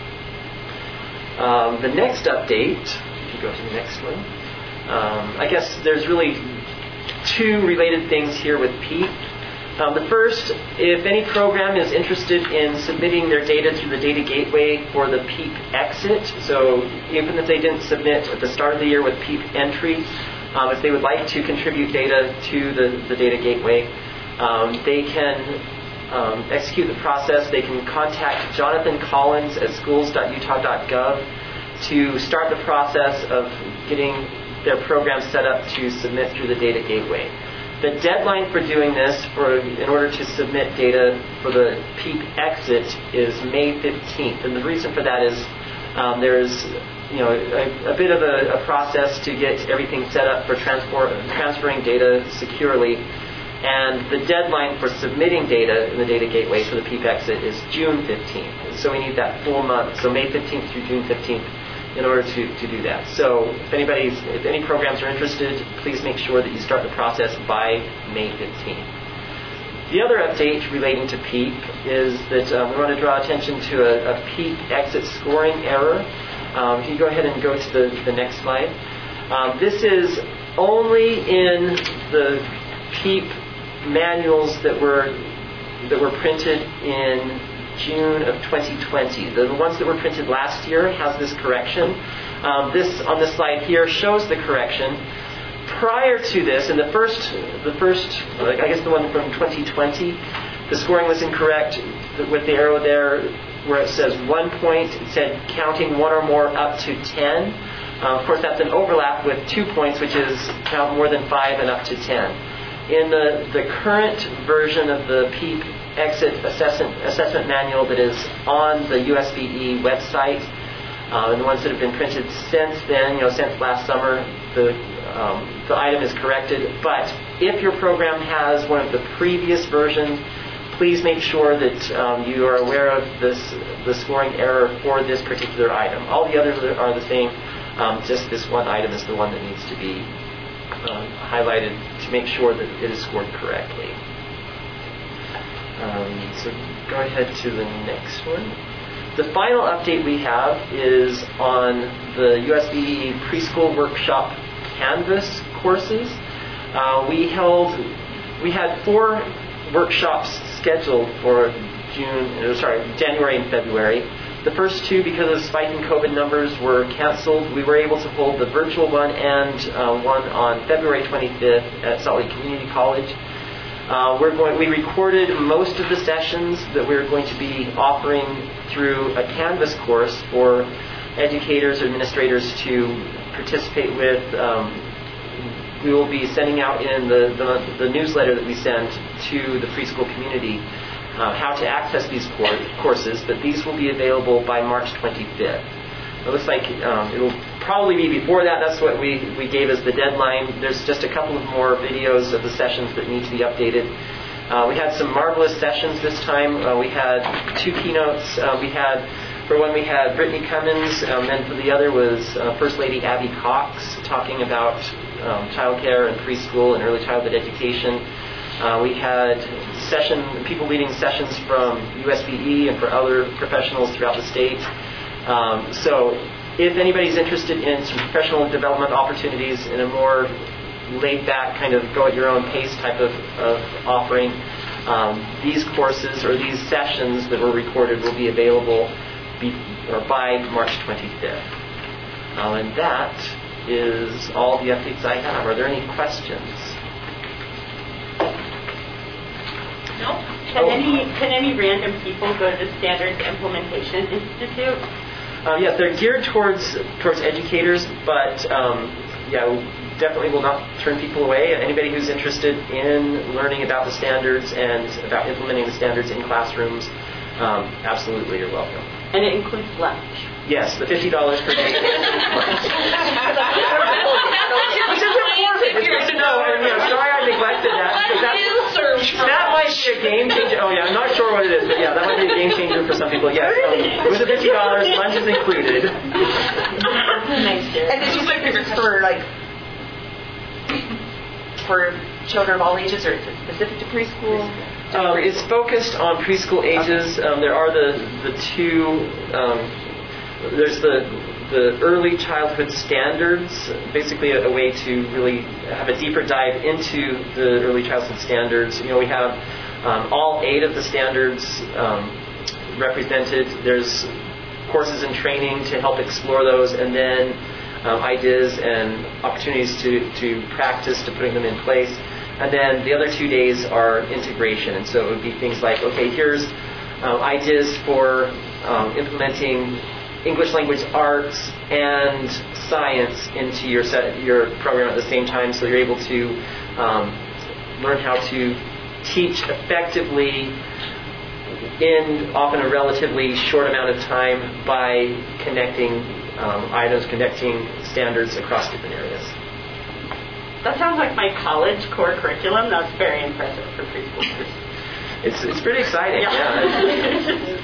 Um, the next update, if you go to the next one, um, I guess there's really two related things here with P E P. Um, the first, if any program is interested in submitting their data through the data gateway for the P E P exit, so even if they didn't submit at the start of the year with P E P entry, um, if they would like to contribute data to the, the data gateway, um, they can um, execute the process. They can contact Jonathan Collins at schools dot utah dot gov to start the process of getting their program set up to submit through the data gateway. The deadline for doing this, for in order to submit data for the P E P exit, is May fifteenth. And the reason for that is um, there's you know a, a bit of a, a process to get everything set up for transport, transferring data securely. And the deadline for submitting data in the data gateway for the P E P exit is June fifteenth. So we need that full month. So May fifteenth through June fifteenth. In order to, to do that. So if anybody's, if any programs are interested, please make sure that you start the process by May fifteenth. The other update relating to P E P is that um, we want to draw attention to a, a P E P exit scoring error. Um, if you go ahead and go to the, the next slide. Um, this is only in the P E P manuals that were that were printed in June of twenty twenty. The, the ones that were printed last year has this correction. Um, this on this slide here shows the correction. Prior to this, in the first, the first, uh, I guess the one from twenty twenty, the scoring was incorrect with the arrow there where it says one point. It said counting one or more up to ten. Uh, of course, that's an overlap with two points, which is count more than five and up to ten. In the, the current version of the P E P exit assessment, assessment manual that is on the U S B E website. Uh, and the ones that have been printed since then, you know, since last summer, the um, the item is corrected. But if your program has one of the previous versions, please make sure that um, you are aware of this the scoring error for this particular item. All the others are the same. Um, just this one item is the one that needs to be um, highlighted to make sure that it is scored correctly. Um, so go ahead to the next one. The final update we have is on the U S B E preschool workshop Canvas courses. Uh, we held, we had four workshops scheduled for June, or sorry, January and February. The first two, because of spiking COVID numbers, were canceled. We were able to hold the virtual one and uh, one on February twenty-fifth at Salt Lake Community College. Uh, we're going. We recorded most of the sessions that we're going to be offering through a Canvas course for educators or administrators to participate with. Um, we will be sending out in the, the, the newsletter that we send to the preschool community uh, how to access these cour- courses, but these will be available by March twenty-fifth. It looks like um, it will probably be before that. That's what we, we gave as the deadline. There's just a couple of more videos of the sessions that need to be updated. Uh, we had some marvelous sessions this time. Uh, we had two keynotes. Uh, we had, for one, we had Brittany Cummins, um, and for the other was uh, First Lady Abby Cox talking about um, childcare and preschool and early childhood education. Uh, we had session people leading sessions from U S B E and for other professionals throughout the state. Um, so if anybody's interested in some professional development opportunities in a more laid-back, kind of go-at-your-own-pace type of, of offering, um, these courses or these sessions that were recorded will be available be, or by March twenty-fifth. Uh, and that is all the updates I have. Are there any questions? No. Can Oh. any can any random people go to the Standards Implementation Institute? Uh, yes, they're geared towards towards educators, but um, yeah, we definitely will not turn people away. Anybody who's interested in learning about the standards and about implementing the standards in classrooms, um, absolutely, you're welcome. And it includes lunch. Yes, the fifty dollars per day. Which is important. It's good to know. And, you know, sorry I neglected that. Because that, that might be a game changer. Oh yeah, I'm not sure what it is, but yeah, that might be a game changer for some people. Yes, um, with the fifty dollars, lunch is included. And did you say this is for like for children of all ages, or is it specific to preschool? Um, it's focused on preschool ages. Um, there are the the two. Um, there's the the early childhood standards, basically a, a way to really have a deeper dive into the early childhood standards. You know, we have um, all eight of the standards um, represented. There's courses and training to help explore those, and then um, ideas and opportunities to, to practice to putting them in place. And then the other two days are integration. And so it would be things like, okay, here's um, ideas for um, implementing English language arts and science into your set, your program at the same time, so you're able to um, learn how to teach effectively in often a relatively short amount of time by connecting um, items, connecting standards across different areas. That sounds like my college core curriculum. That's very impressive for preschoolers. It's it's pretty exciting. Yeah. yeah.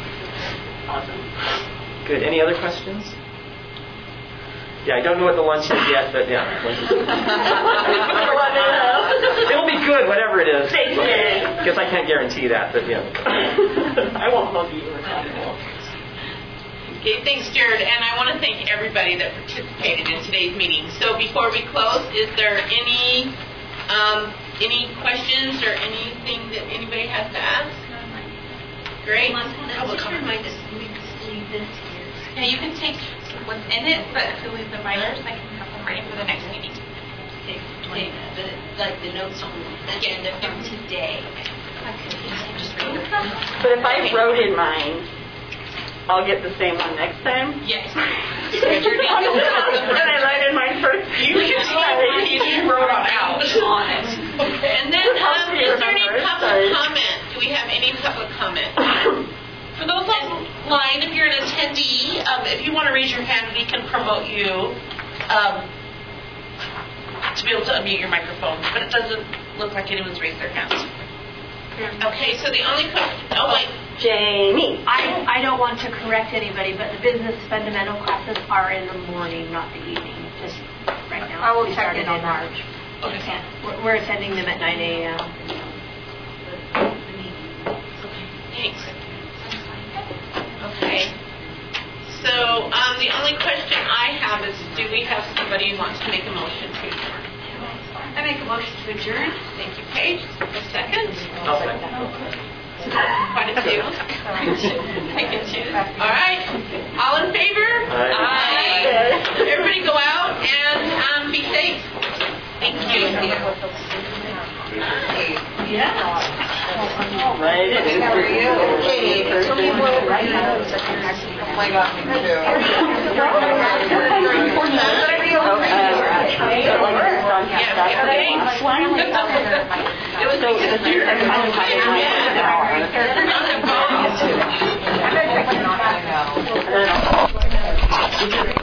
Awesome. Good. Any other questions? Yeah, I don't know what the lunch is yet, but yeah. It'll be good, whatever it is. Thank you. Guess I can't guarantee that, but yeah. I won't hold you responsible. Okay, thanks, Jared. And I want to thank everybody that participated in today's meeting. So before we close, is there any um, any questions or anything that anybody has to ask? Great. Just remind us, we just leave this here. Yeah, you can take what's in it, but if you leave the minors, I can have them ready for the next meeting. Take, take the, like the notes on the agenda from today. But if I wrote in mine, I'll get the same one next time? Yes. And I write in mine first. You can see you wrote on out. On it. And then, um, is there any public comment? Do we have any public comment? For those online, if you're an attendee, um, if you want to raise your hand, we can promote you um, to be able to unmute your microphone. But it doesn't look like anyone's raised their hand. Okay, so the only question. Oh, wait. Jamie. I, I don't want to correct anybody, but the business fundamental classes are in the morning, not the evening. Just right now. I will We check started in on in that. March. Okay. We're, we're attending them at nine a.m. Thanks. Okay. So um, the only question I have is, do we have somebody who wants to make a motion to adjourn? I make a motion to adjourn. Thank you, Paige. A second? I'll second. Quite a few. I can choose. All right. All in favor? Aye. Aye. Everybody go out and um, be safe. Thank you. Yeah. Right. How are you? Katie, first. Play got me too. It was so I know.